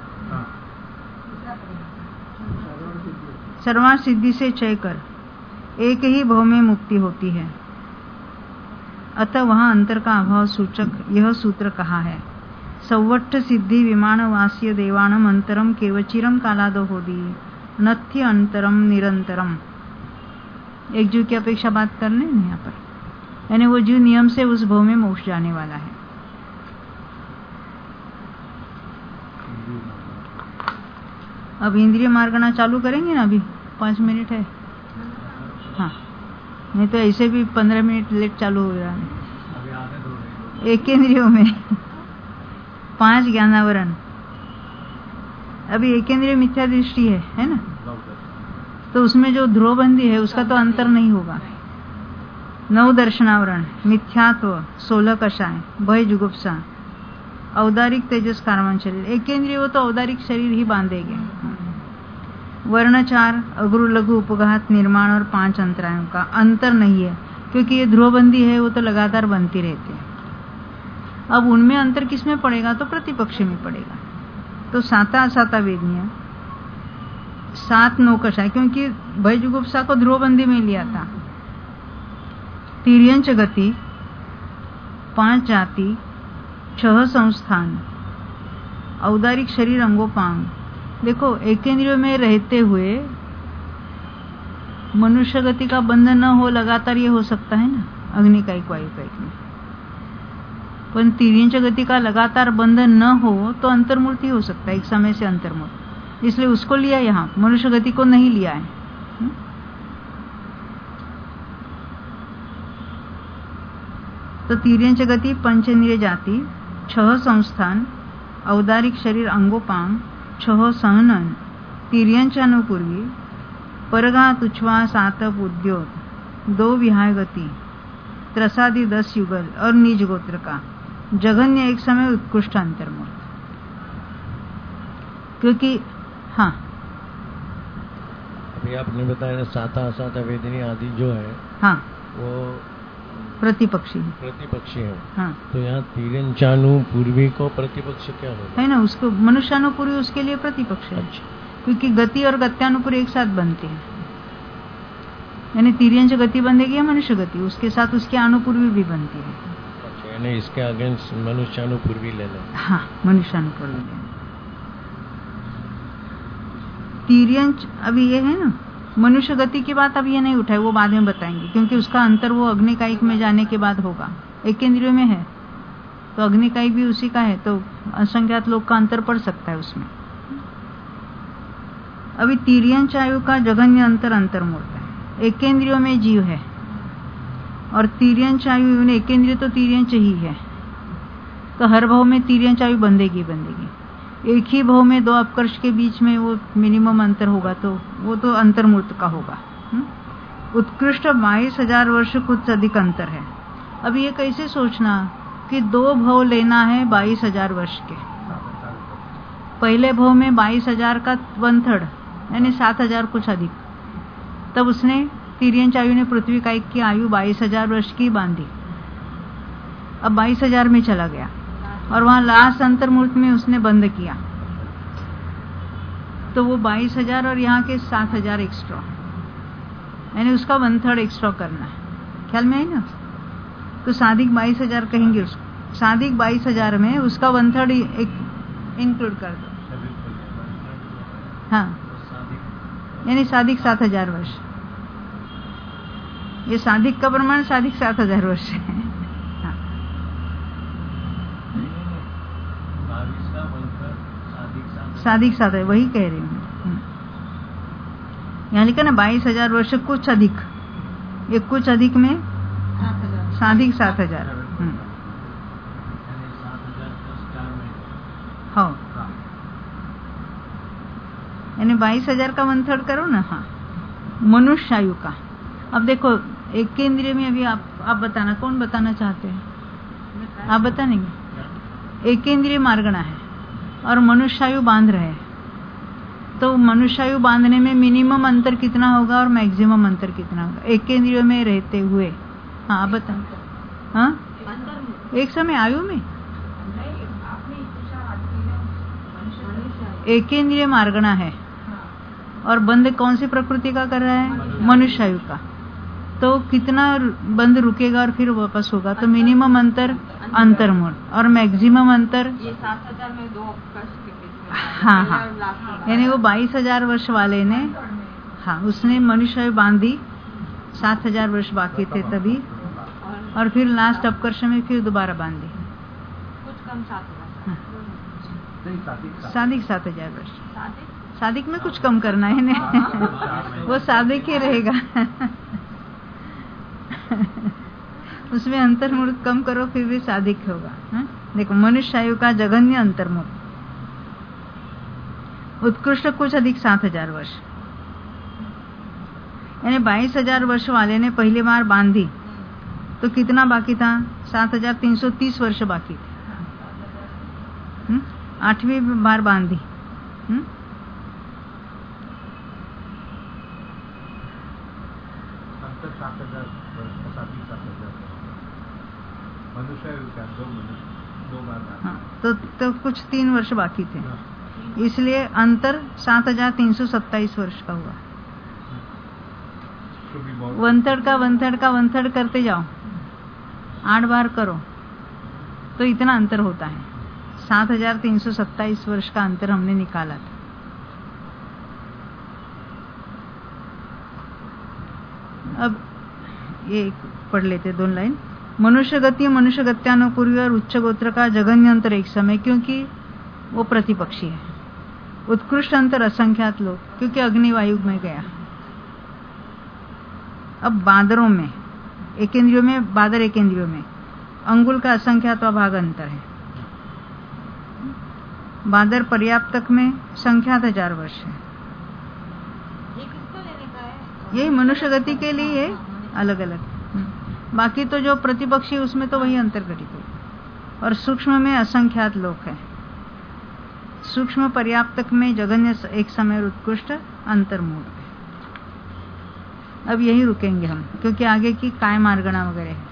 सर्वार्थ सिद्धि से चय कर एक ही भव में मुक्ति होती है, अतः वहां अंतर का अभाव सूचक यह सूत्र कहा है। सौवट्ठ सिद्धि विमान वास्य देवानम अंतरम केवचिरम कालादो होदी नथ्य अंतरम निरंतरम। एक जीव की अपेक्षा बात करने नहीं यहाँ पर, यानी वो जीव नियम से उस भव में मोक्ष जाने वाला है। अब इंद्रिय मार्गना चालू करेंगे ना, अभी पांच मिनट है। हाँ नहीं तो ऐसे भी पंद्रह मिनट लेट चालू हो रहा है। एक इंद्रियों में पांच ज्ञानावरण, अभी एक इंद्रिय मिथ्या दृष्टि है है ना, तो उसमें जो ध्रुवबंदी है उसका तो अंतर नहीं होगा। नौ दर्शनावरण, मिथ्यात्व, सोलह कषाय, भय जुगुप्सा, औदारिक तेजस कार्बन शरीर, एक इंद्रिय वो तो औदारिक शरीर ही बांधेंगे। वर्णचार, अग्रु लघु उपघात, निर्माण और पांच अंतरायों का अंतर नहीं है, क्योंकि ये ध्रुवबंदी है वो तो लगातार बनती रहती है। अब उनमें अंतर किसमें पड़ेगा? तो प्रतिपक्षी में पड़ेगा। तो साता असाता वेदनीय, सात नौकषाय, क्योंकि भय जुगुप्सा को ध्रुवबंदी में लिया था। तिर्यंच गति, पांच जाति, छह संस्थान, औदारिक शरीर अंगोपांग। देखो एक इंद्रियों में रहते हुए मनुष्य गति का बंधन न हो, लगातार ये हो सकता है ना, अग्नि का एक वायु का एक में। पर तिर्यंच गति का लगातार बंधन न हो तो अंतर्मूर्ति हो सकता है, एक समय से अंतर्मूर्ति, इसलिए उसको लिया यहाँ, मनुष्य गति को नहीं लिया है। तो तिर्यंच गति, पंचेंद्रिय जाति, छह संस्थान, औदारिक शरीर अंगोपांग, छह सहनन, तिर्यंच अनुपूर्वी, परघात उच्छ्वास आतप उद्योत, दो विहाय गति, त्रसादि दस युगल और निज गोत्र का जघन्य एक समय उत्कृष्ट अंतर्मूर्त। क्योंकि हाँ अभी आपने बताया साता असाता वेदिनी आदि जो है, हाँ वो प्रतिपक्षी प्रतिपक्षी है। हाँ तो यहाँ तिर्यंचानु पूर्वी को प्रतिपक्ष क्या होगा? है ना, उसको मनुष्यानुपूर्वी उसके लिए प्रतिपक्ष है। अच्छा। क्योंकि गति और गत्यानुपूर्वी एक साथ बनते हैं, यानी तिर्यंच गति बंधेगी या मनुष्य गति, उसके साथ उसकी अनुपूर्वी भी बनती है। अच्छा, यानी इसके अगेंस्ट मनुष्यानुपूर्वी ले लें। हाँ, मनुष्यानुपूर्वी ले लें। तीर्यंच अभी ये है ना, मनुष्य गति की बात अब ये नहीं उठाए, वो बाद में बताएंगे, क्योंकि उसका अंतर वो अग्निकायिक में जाने के बाद होगा। एक इंद्रियों में है तो अग्निकायिक भी उसी का है, तो असंख्यात लोग का अंतर पड़ सकता है उसमें। अभी तीर्यंच आयु का जघन्य अंतर अंतर्मूर्त है। एक इंद्रियों में जीव है और तीर्यंच आयु में एक इंद्रिय तो तीर्यंच ही है, तो हर भाव में तीर्यंच आयु बंधेगी बंधेगी। एक ही भाव में दो अपकर्ष के बीच में वो मिनिमम अंतर होगा, तो वो तो अंतर्मूर्त का होगा। हुँ? उत्कृष्ट बाईस हजार वर्ष कुछ अधिक अंतर है। अब ये कैसे सोचना कि दो भाव लेना है बाईस हजार वर्ष के। पहले भाव में बाईस हजार का वन थर्ड यानी सात हजार कुछ अधिक, तब उसने तीर्यंच आयु ने पृथ्वी कायिक की आयु बाईस हजार वर्ष की बांधी। अब बाईस हजार में चला गया और वहां लास्ट अंतर्मूर्त में उसने बंद किया, तो वो बाईस हजार और यहाँ के सात हजार एक्स्ट्रा, यानी उसका वन थर्ड एक्स्ट्रा करना है। ख्याल में है ना? तो सादिक बाईस हजार कहेंगे उसको। सादिक बाईस हजार में उसका वन थर्ड इंक्लूड कर दो। हाँ, यानी सादिक सात हजार वर्ष। ये सादिक का प्रमाण सादिक सात हजार वर्ष है। हाँ। सादिक सात है, वही कह रही हूँ। यहाँ लिखा ना बाईस हजार वर्ष कुछ अधिक, ये कुछ अधिक में सादिक सात हजार। हाँ, यानी बाईस हजार का वन थर्ड करो ना। हाँ, मनुष्य आयु का। अब देखो एक के इंद्रिय में अभी आप आप बताना, कौन बताना चाहते हैं? आप बतानेंगे। एक इंद्रिय मार्गणा है और मनुष्यायु बांध रहे हैं, तो मनुष्यायु बांधने में मिनिमम अंतर कितना होगा और मैक्सिमम अंतर कितना होगा एक इंद्रियों में रहते हुए? हाँ, आप बताओ। हाँ, एक समय आयु में एक इंद्रिय मार्गणा है और बंद कौन सी प्रकृति का कर रहा है? मनुष्यायु का। तो कितना बंद रुकेगा और फिर वापस होगा? तो मिनिमम अंतर अंतर्मूर्त और मैक्सिमम अंतर ये सात हजार में दो अपकर्ष के बीच में। हाँ हाँ, यानी वो बाईस हजार वर्ष वाले ने, हाँ, उसने मनुष्यायु बांधी, सात हजार वर्ष बाकी थे तभी, और फिर लास्ट अपकर्ष में फिर दोबारा बांधी कुछ कम सात हजार। सादिक सात हजार वर्ष। सादिक में कुछ कम करना है ना? वो सादिक ही रहेगा। उसमें अंतर्मूर्त कम करो फिर भी सादिक होगा। हा? देखो मनुष्य आयु का जघन्य अंतर्मूर्त उत्कृष्ट कुछ अधिक सात हजार वर्ष, यानी बाईस हजार वर्ष वाले ने पहली बार बांधी तो कितना बाकी था? सात हजार तीन सौ तीस वर्ष बाकी थे। हुँ? आठवीं बार बांधी। हुँ? हाँ, तो तो कुछ तीन वर्ष बाकी थे, इसलिए अंतर सात हजार तीन सौ सत्ताईस वर्ष का हुआ। वन थर्ड का वन थर्ड का वन थर्ड करते जाओ, आठ बार करो तो इतना अंतर होता है। सात हजार तीन सौ सत्ताईस वर्ष का अंतर हमने निकाला था। अब ये पढ़ लेते दोनों लाइन। मनुष्य गति मनुष्य गत्यानुपूर्वी और उच्च गोत्र का जघन्य अंतर एक समय, क्योंकि वो प्रतिपक्षी है। उत्कृष्ट अंतर असंख्यात लोग, क्योंकि अग्निवायु में गया। अब बादरों में, एक इंद्रियों में, बादर एक इंद्रियों में अंगुल का असंख्यात भाग अंतर है। बादर पर्याप्तक में संख्यात हजार वर्ष है। ये किसको लेने का है? यही मनुष्य गति के लिए है, अलग अलग। बाकी तो जो प्रतिपक्षी उसमें तो वही अंतर घटित है। और सूक्ष्म में असंख्यात लोक है। सूक्ष्म पर्याप्तक में जघन्य एक समय उत्कृष्ट अंतर्मूल है। अब यही रुकेंगे हम, क्योंकि आगे की काय मार्गणा वगैरह है।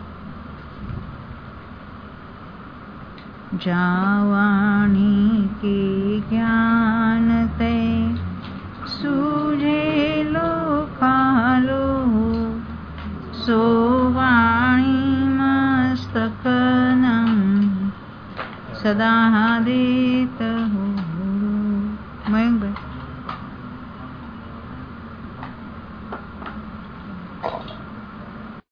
जावाणी के ज्ञान तय सूझे लो खालो, सो वाणी मस्तक मयंक भाई